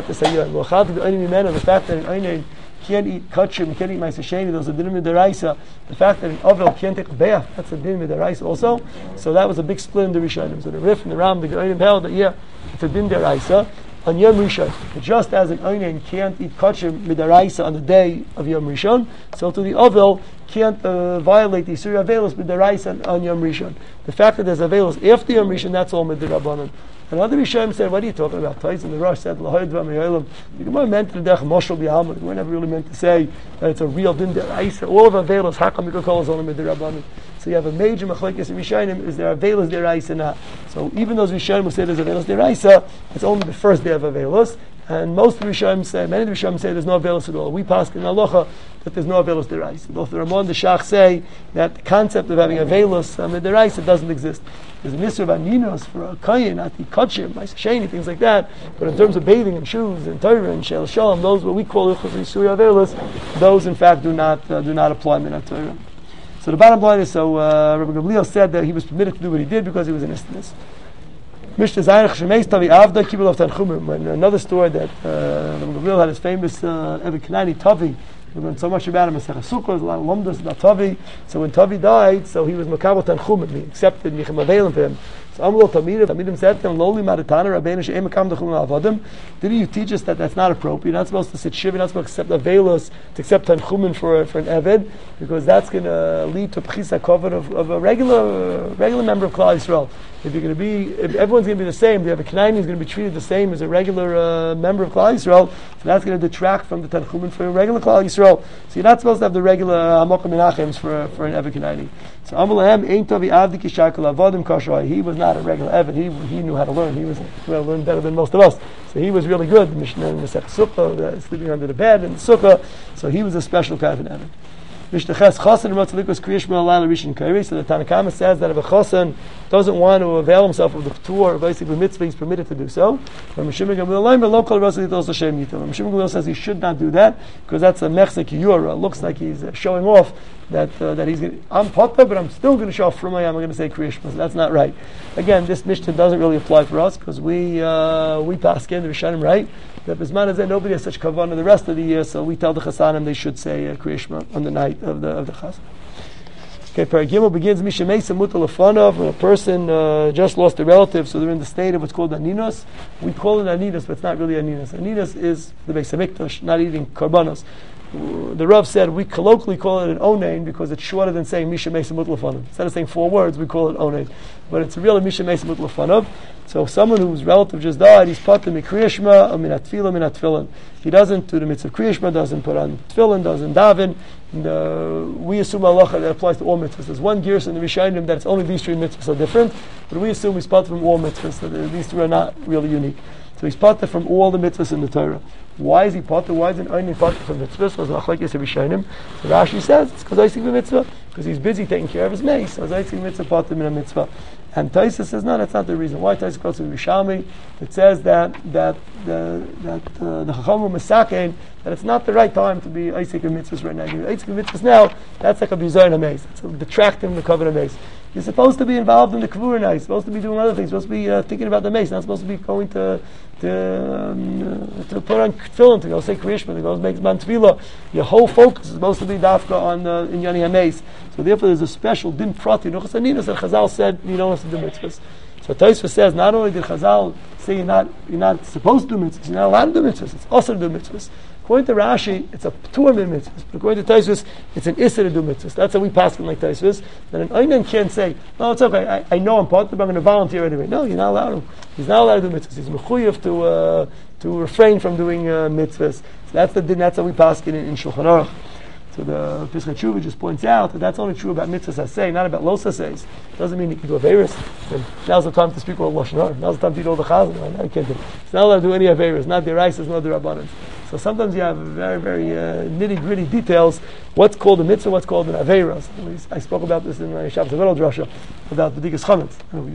fact that an einin can't eat kachim, can't eat ma'aser sheni, those are din midaraisa. The fact that an ovel can't take a bath, that's a din midaraisa also. So that was a big split in the Rishonim. So the Rif and the Ram, the Geonim held that yeah, it's a din deraisa on Yom Rishon. Just as an einin can't eat kachim midaraisa on the day of Yom Rishon, so to the ovel can't uh, violate the Surya Avelos midaraisa on Yom Rishon. The fact that there's Avelos after Yom Rishon, that's all midirabanan. And other Rishonim said, what are you talking about? Tais and the Rosh said, L'hoyd v'ameyolim. The Gemara meant to the derech moshel b'yalma. The Gemara never really meant to say that it's a real din deraisa. All of Avelos, Hakam Mikakol is only midirabbanan. So you have a major machlekes in Rishonim, is there Avelos deraisa not? So even those Rishonim who say there's Avelos deraisa, it's only the first day of Avelos. And most of the Rishonim say, many of the Rishonim say there's no Avelos at all. We pass in Halacha that there's no Avelos deraisa. Both the Ramon and the Shach say that the concept of having Avelos um, deraisa doesn't exist. There's a mitzvah of aninos for a kayin, ati kachim, sheni, things like that. But in terms of bathing and shoes and Torah and shel shalom, those what we call ilchos risui avelos, those in fact do not uh, do not apply min Torah. So the bottom line is, so uh, Rabbi Gamliel said that he was permitted to do what he did because he was an istinus. Mishnah Zayrach Shemeis Tavi Avda Kibbul of Tanchumim. When another story that uh, Rabbi Gamliel had his famous uh, Evan Kanani Tavi. We learned so much about him. Masechah Sukkot, a lot of lumdas about Tavi. So when Tavi died, so he was makabel Tanchumim. He accepted Michem Avelim for him. So Amrul Tamidim, Tamidim said to him, Loli Maratana Rabbeinu She'em Makam Tanchumim Avodim. Didn't you teach us that that's not appropriate? You're not supposed to sit shiva. You're not supposed to accept Avelos, to accept Tanchumim for for an Eved, because that's going to lead to Pchisa Kovet of, of a regular uh, regular member of Klal Yisrael. If you're going to be, if everyone's going to be the same, the Kanani is going to be treated the same as a regular uh, member of Klal Yisrael, so that's going to detract from the Tanchumim for a regular Klal Yisrael. So you're not supposed to have the regular Hamokim Menachems for for an Eved Kanani. So Amalahem Ein Tavi Avdi Kishakal Avodim Kashroi. He was not a regular Eved. He he knew how to learn. He was well learned better than most of us. So he was really good. The Mishnah in the Masechah Sukkah, sleeping under the bed in the Sukkah. So he was a special kind of an Eved. Mishteches Chasen Ratzalikus Kriyish Me'alala Rishon Kairi. So the Tanna Kama says that if a Chasen doesn't want to avail himself of the tour, basically mitzvah, he's permitted to do so. But Mishim Gamliel local Ratzalitos Hashem Yitam. Mishim Gamliel says he should not do that because that's a mechzek yura. Looks like he's uh, showing off that uh, that he's going. I'm potter, but I'm still going to show off from my. I'm going to say Kriyish. So that's not right. Again, this Mishnah doesn't really apply for us because we uh, we pass in the Rishonim, right? That Bisman is that nobody has such kavanah the rest of the year, so we tell the Chasanim they should say uh, Kriyish on the night of the of the Chazan. Okay, Paragimel begins Mishameisa Mutal Afanov when a person uh, just lost a relative, so they're in the state of what's called Aninos. We call it Aninos, but it's not really Aninos. Aninos is the Beis Hamikdash, not eating karbanos. The Rav said we colloquially call it an onein because it's shorter than saying Misha Mesa Mutlafanov. Instead of saying four words, we call it onein. But it's really Misha Mesa Mutlafanov. So someone whose relative just died, he's put the Mikriyashma or Minat Tefillah, Minat Tefillin. He doesn't do the mitzvah Kriyashma, doesn't put on Tefillin, doesn't daven. And, uh, we assume Allah that applies to all mitzvahs. There's one gears in the Rishonim that it's only these three mitzvahs are different, but we assume he's part from all mitzvahs, so these three are not really unique. So he's part from all the mitzvahs in the Torah. Why is he potter? Why is an only potter from mitzvahs? So Rashi says it's because I see the mitzvah, because he's busy taking care of his mace. So I see mitzvah potter in a mitzvah. And Taisa says no, that's not the reason. Why Taisa goes to Rishalmi? It says that that the that uh, the Chachamim Mesakein that it's not the right time to be Isaac mitzvahs right now. Isaac mitzvahs now, that's like a bizayin mace. It's a detracting the covenant mace. You're supposed to be involved in the kavur now. You're supposed to be doing other things. You're supposed to be uh, thinking about the mace. Not supposed to be going to to, um, uh, to put on tefillin, to go say kriyishma, to go make man tefillah. Your whole focus is supposed to be dafka on uh, in yani hameis. So therefore, there's a special din prati nuchas aninos that Chazal said you don't have to do mitzvahs. So Tosfos says not only did Chazal say you're not you're not supposed to do mitzvahs, you're not allowed to do mitzvahs. It's also to do mitzvahs. According to Rashi, it's a two min mitzvahs, but according to Tosfos, it's an issa to do mitzvahs. That's how we pass it like Tosfos. Then an Einan can't say, no, it's okay, I, I know I'm part, but I'm going to volunteer anyway. No, you're not allowed to. He's not allowed to do mitzvahs. He's mechuyev to uh, to refrain from doing uh, mitzvahs. So that's the din. That's how we pass it in, in Shulchan Aruch. So the Pesach Tshuva just points out that that's only true about mitzvahs asay, not about los assays. Doesn't mean you can do averis. Now's the time to speak all lashon hara. Now's the time to eat all the chazan. No, you can't do it. It's not allowed to do any averis, not the raisas, not the rabbanan. So sometimes you have very, very uh, nitty gritty details. What's called a mitzvah, what's called an aveira. So I spoke about this in my Shabbos Avedel drasha about b'dikas chametz.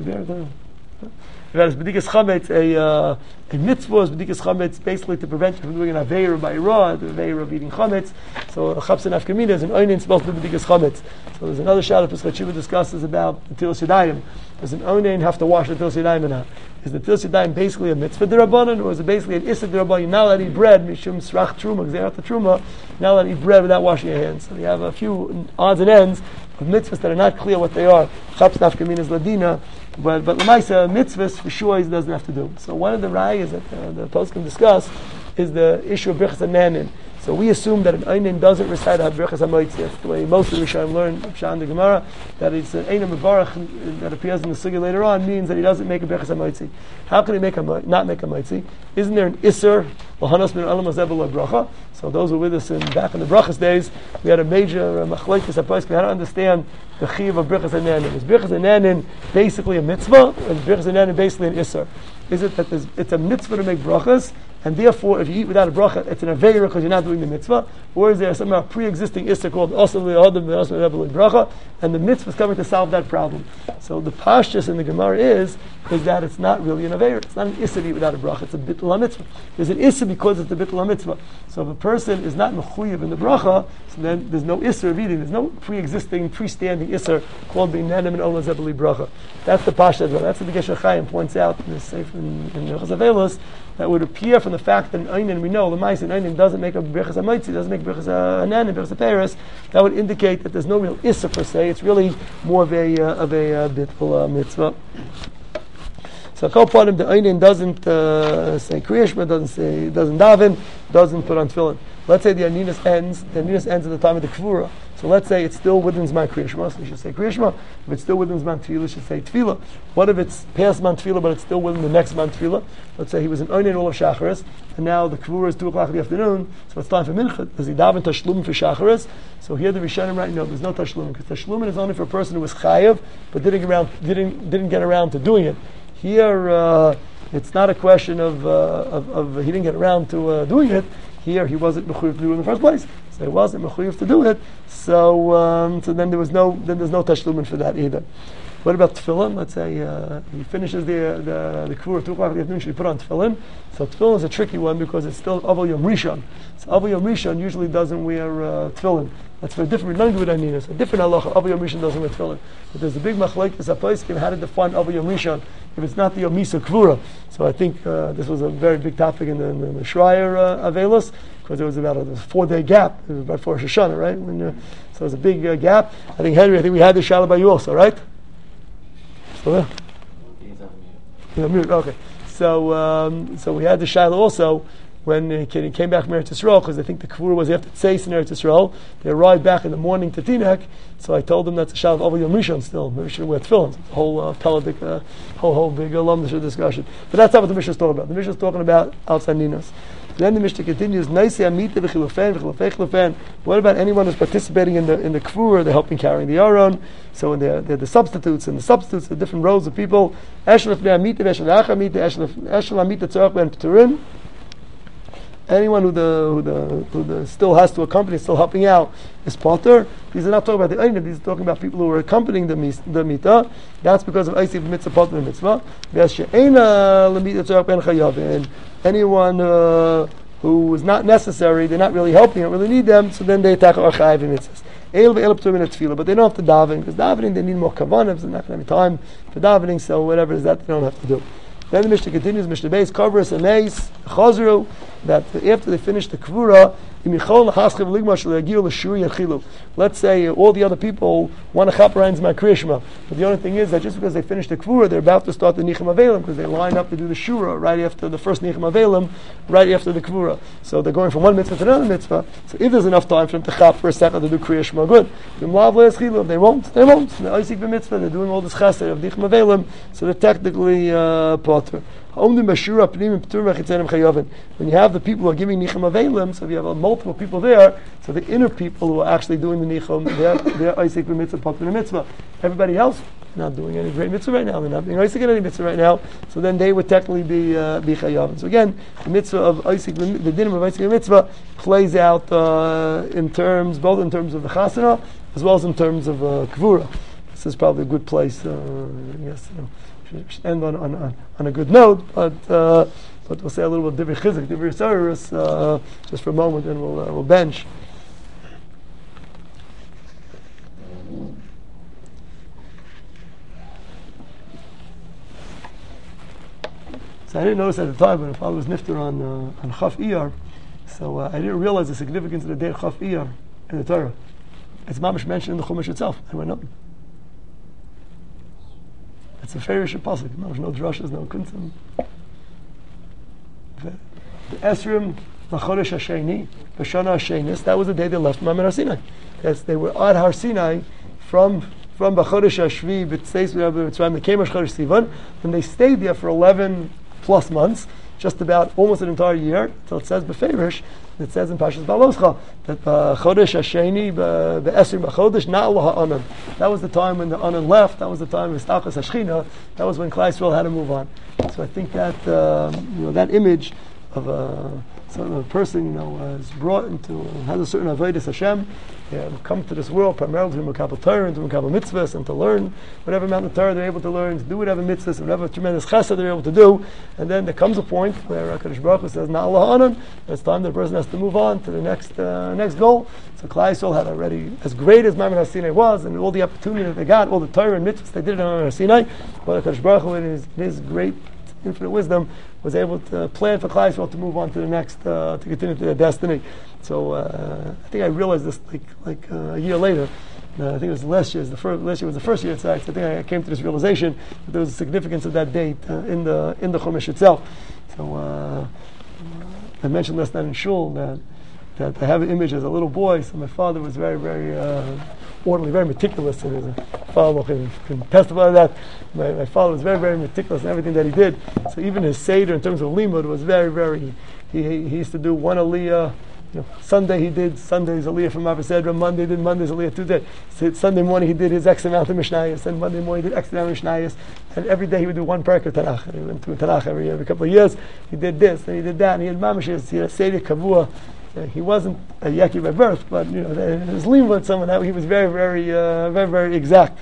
If that is b'dikas chametz, a uh, a mitzvah is b'dikas chametz basically to prevent you from doing an aveira by ra, the aveira of eating chametz. So a chapsa nafkamina is an oinin supposed to be b'dikas chametz. So there's another shot of Pesach Tshuva discusses about the tilas yadayim. Does an oinin have to wash the tilas yadayim or not? Is the tilas yadayim basically a mitzvah d'rabbanan, or is it basically an issa d'rabbanan? You're not allowed to eat bread, mishum srach truma, gzerat truma. You're not allowed to eat bread without washing your hands. So you have a few odds and ends of mitzvahs that are not clear what they are. Chaps nafkamin is ladina, but but l'maisa mitzvahs for sure he doesn't have to do. So one of the rayas that uh, the post can discuss is the issue of brichas and nanin. So we assume that an Einin doesn't recite a Birchas HaMoitzi. That's the way most of the Rishonim learn, Pshat in the Gemara, that it's an Einin Mevarach that appears in the Sugya later on, means that he doesn't make a Birchas HaMoitzi. How can he make a, not make a Moitzi? Isn't there an Isser, L'hanos min Olam Hazeh b'lo bracha? So those who were with us in, back in the Brachas days, we had a major uh, machlokes HaPoskim, how to understand the Chiyuv of Birchas HaNanin. Is Birchas HaNanin basically a mitzvah, or is Birchas HaNanin basically an Isser? Is it that it's a mitzvah to make brachas, and therefore if you eat without a bracha, it's an aveira because you're not doing the mitzvah? Or is there somehow pre-existing issur called asal li'adam v'asal li'adam bracha, and the mitzvah is coming to solve that problem? So the pashtus in the Gemara is is that it's not really an aveira. It's not an issur to eat without a bracha. It's a bittul mitzvah. There's an issur because it's a bittul mitzvah. So if a person is not mechuyev in the bracha, so then there's no issur of eating. There's no pre-existing, pre-standing issur called b'inanim and olam zebeli bracha. That's the pashtus. That's what the Gesher Chaim points out in the Sefer in Hilchos Avelos, that would appear from the fact that an Einin, we know the Ma'aser Einin doesn't make a Birchas HaMoitzi, doesn't make Birchas HaNanin, Birchas HaPeiros. That would indicate that there's no real Issa per se. It's really more of a uh, of a uh, bittul uh, mitzvah. So Kol Panim, the Einin doesn't uh, say Kriya Shema, doesn't say, doesn't daven, doesn't put on tefillin. Let's say the Aninus ends. The Aninus ends at the time of the Kvura. So let's say it's still within Zman Kriya Shema, so we should say Kriya Shema. If it's still within Zman Tefillah, we should say Tefillah. What if it's past Zman Tefillah, but it's still within the next Zman Tefillah? Let's say he was an Einin all of Shacharis, and now the Kvura is two o'clock in the afternoon, so it's time for Mincha. Does he daven Tashlum for Shacharis? So here the Rishonim right now, there's no Tashlum, because Tashlum is only for a person who was Chayav, but didn't get around, didn't, didn't get around to doing it. Here, uh, it's not a question of, uh, of, of he didn't get around to uh, doing it. Here, he wasn't mechuyev to do it in the first place, so he wasn't mechuyev to do it. So, um, so then there was no, then there's no tashlumin for that either. What about tefillin? Let's say uh, he finishes the the the kvura two o'clock in the afternoon. Should he put on tefillin? So tefillin is a tricky one because it's still Aval Yom Rishon. So Aval Yom Rishon usually doesn't wear uh, tefillin. That's for a different. Nothing to do with Aninus. A different halacha. Aval Yom Rishon doesn't wear tefillin. But there's a big machlokes HaPoskim how to define Aval Yom Rishon if it's not the Yom Misa Kvura. So I think uh, this was a very big topic in the, in the, in the Shreier uh, Avelos, because there was about a four-day gap. It was about for Rosh Hashanah, right? When, uh, so it was a big uh, gap. I think Henry. I think we had the Shalom by you also, right? Still there? He's on mute. Okay. So, um, so we had the Shiloh also when he came back from Eretz Yisrael, because I think the Kvura was after Tzeis in Eretz Yisrael. They arrived back in the morning to Tinek, so I told them that's a Shiloh of Aval Yom Rishon still. Maybe we should wear tefillin. It's a whole uh, Peladik, uh, whole, whole big alumnus discussion. But that's not what the Mishnah is talking about. The Mishnah is talking about outside Ninos. Then the Mishnah continues, what about anyone who's participating in the in the Kvura, they're helping carrying the Aron, so they're, they're the substitutes, and the substitutes are different roles of people. Anyone who the who the who the still has to accompany, still helping out, is potter. These are not talking about the Einim. These are talking about people who are accompanying the the Mita. That's because of Eisiv Mitzvah Potter Mitzvah. And anyone uh, who is not necessary, they're not really helping, don't really need them, so then they attack our Chayiv Mitzvahs. But they don't have to daven, because davening they need more kavanah, so they're not going to have time for davening, so whatever it is that they don't have to do. Then the Mishnah continues, Mishnah Beis, Kavras, and Meis, Chazru, that after they finish the Kvura, let's say uh, all the other people want to chaperine my Kriya Shema, but the only thing is that just because they finish the Kvura, they're about to start the Nicham Avelim, because they line up to do the Shura right after the first Nicham Avelim, right after the Kvura. So they're going from one mitzvah to another mitzvah. So if there's enough time for them to chaper a second to do Kriya Shema, good. If they won't, they won't. They're Isik b'mitzvah, they're doing all this chesed of Nicham Avelim, so they're technically uh, potter. When you have the people who are giving Nicham Avelim, so if you have uh, multiple people there, so the inner people who are actually doing the Nicham, they're, they're Isaac b'mitzvah, Potter mitzvah. Everybody else not doing any great mitzvah right now, they're not being Isaac in any mitzvah right now, so then they would technically be uh, be Chayavin. So again, the mitzvah of Isaac, the dinim of Isaac mitzvah plays out uh, in terms, both in terms of the Chasana, as well as in terms of uh, Kvura. This is probably a good place, uh, I guess, you know, should end on, on, on, on a good note, but uh, but we'll say a little bit Divrei Chizuk, Divrei Saris, uh just for a moment, and we'll uh, we'll bench. So I didn't notice at the time, but my father was nifter on uh, on Chaf Iyar, so uh, I didn't realize the significance of the day of Chaf Iyar in the Torah. It's mamish mentioned in the Chumash itself. I went up. It's a fairish pasuk. There's no drushes, no kuntzim. The Esrim Lachodesh Hasheni, B'Shana Hashenis. That was the day they left Mount Sinai. Yes, they were at Har Sinai from from B'Chodesh Hashvi B'Tzeis B'Mitzrayim. They came Rosh Chodesh Sivan, and they stayed there for eleven plus months, just about almost an entire year, until it says B'Ferish. It says in Parshas Baloscha that Chodesh Hasheni B'Esrim B'Chodesh Na'al Ha'anan. That was the time when the Anan left. That was the time of Stachas Hashchina. That was when Klal Yisrael had to move on. So I think that um, you know that image of a, sort of a person, you know, uh, is brought into, has a certain avodas Hashem, yeah, come to this world primarily to Mekabel Torah and to Mekabel Mitzvahs and to learn whatever amount of Torah they're able to learn, to do whatever mitzvahs, whatever tremendous chesed they're able to do, and then there comes a point where HaKadosh Baruch Hu says, Na'al Ha'anan, it's time that the person has to move on to the next uh, next goal. So Klal Yisrael had already, as great as Mount Sinai was, and all the opportunity that they got, all the Torah and mitzvahs they did on Mount Sinai, but HaKadosh Baruch Hu in his, in his great infinite wisdom was able to plan for Klal Yisrael to move on to the next, uh, to continue to their destiny. So uh, I think I realized this like like uh, a year later. Uh, I think it was last year. The first last year was the first year at Saks. I think I came to this realization that there was a significance of that date uh, in the in the Chumash itself. So uh, I mentioned last night in shul that that I have an image as a little boy. So my father was very very uh, orderly, very meticulous, and his father can, can testify to that. My, my father was very very meticulous in everything that he did. So even his seder in terms of limud was very very. He he used to do one aliyah. You know, Sunday he did Sunday's aliyah from Avasedra. Monday he did Monday's aliyah Tuesday. So Sunday morning he did his X amount of Mishnayos, and Monday morning he did X amount of Mishnayos. And every day he would do one parak of Tanakh. And he went through Tanakh every every couple of years. He did this and he did that. And he had mamashis. He had Seder Kavua. Uh, he wasn't a Yaki by birth, but you know his limud, someone that he was very very uh, very very exact.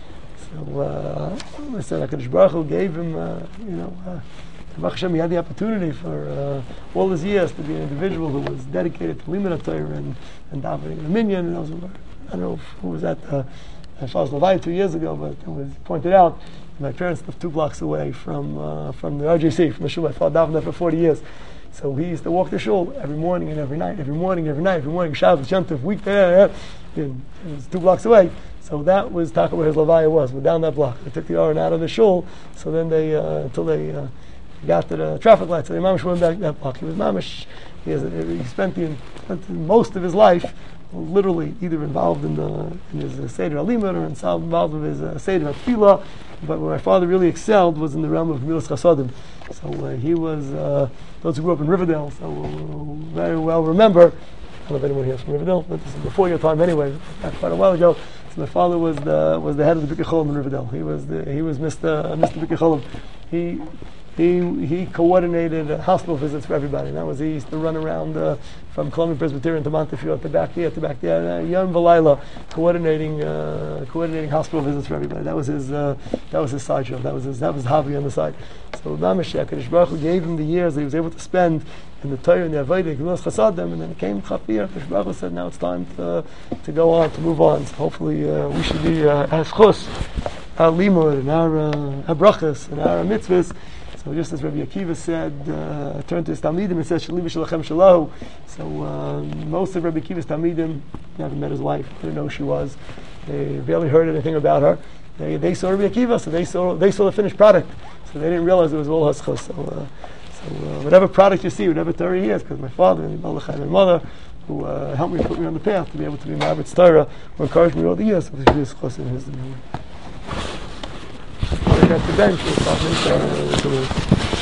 So uh, I said HaKadosh Baruch Hu gave him uh, you know. Uh, Baruch Hashem, he had the opportunity for uh, all his years to be an individual who was dedicated to Limud Torah and and davening the minyan. And those were, I don't know who was at uh, Shas Levi two years ago, but it was pointed out. My parents lived two blocks away from uh, from the R J C, from the shul. My father davened there for forty years, so he used to walk the shul every morning and every night, every morning, every night, every morning. Shabbos, Yom Tov, week there, it was two blocks away. So that was Taka where his Levaya was. We're down that block. They took the Aron out of the shul, so then they uh, until they. Uh, He got to the traffic light, so the Mamish went back that block. He was Mamish. He, has, he spent, the, spent most of his life literally either involved in the in his uh, Seder Alimut or involved with his uh, Seder Tefillah. But where my father really excelled was in the realm of Milas Chasadim. So uh, he was, uh, those who grew up in Riverdale, so will very well remember. I don't know if anyone here is from Riverdale, but this is before your time anyway, quite a while ago. So my father was the was the head of the Bikkur Cholim in Riverdale. He was the, he was Mister Mister Bikkur Cholim. He He he coordinated uh, hospital visits for everybody. And that was he used to run around uh, from Columbia Presbyterian to Montefiore to back here to back there, uh, Yom V'Layla, coordinating uh, coordinating hospital visits for everybody. That was his uh, that was his side job. That was his that was his hobby on the side. So Mamish HaKadosh Baruch Hu gave him the years that he was able to spend in the Torah and the Avodah, Gemilas Chasadim, and then it came Chafir. HaKadosh Baruch Hu said, now it's time to to go on, to move on. So hopefully uh, we should be uh, as chus our limud and our uh, our brachas and our mitzvahs. So just as Rabbi Akiva said, uh, turn to his Talmidim and says, Shaliva Shalachem Shalahu. So uh, most of Rabbi Akiva's Talmidim never met his wife, didn't know who she was. They barely heard anything about her. They they saw Rabbi Akiva, so they saw they saw the finished product. So they didn't realize it was all Haschos. So, uh, so uh, whatever product you see, whatever Torah he is, because my father and my mother, who uh, helped me, put me on the path to be able to be Ma'aretz Torah, who encouraged me all the years, so his Chos and his. At the bench, we'll start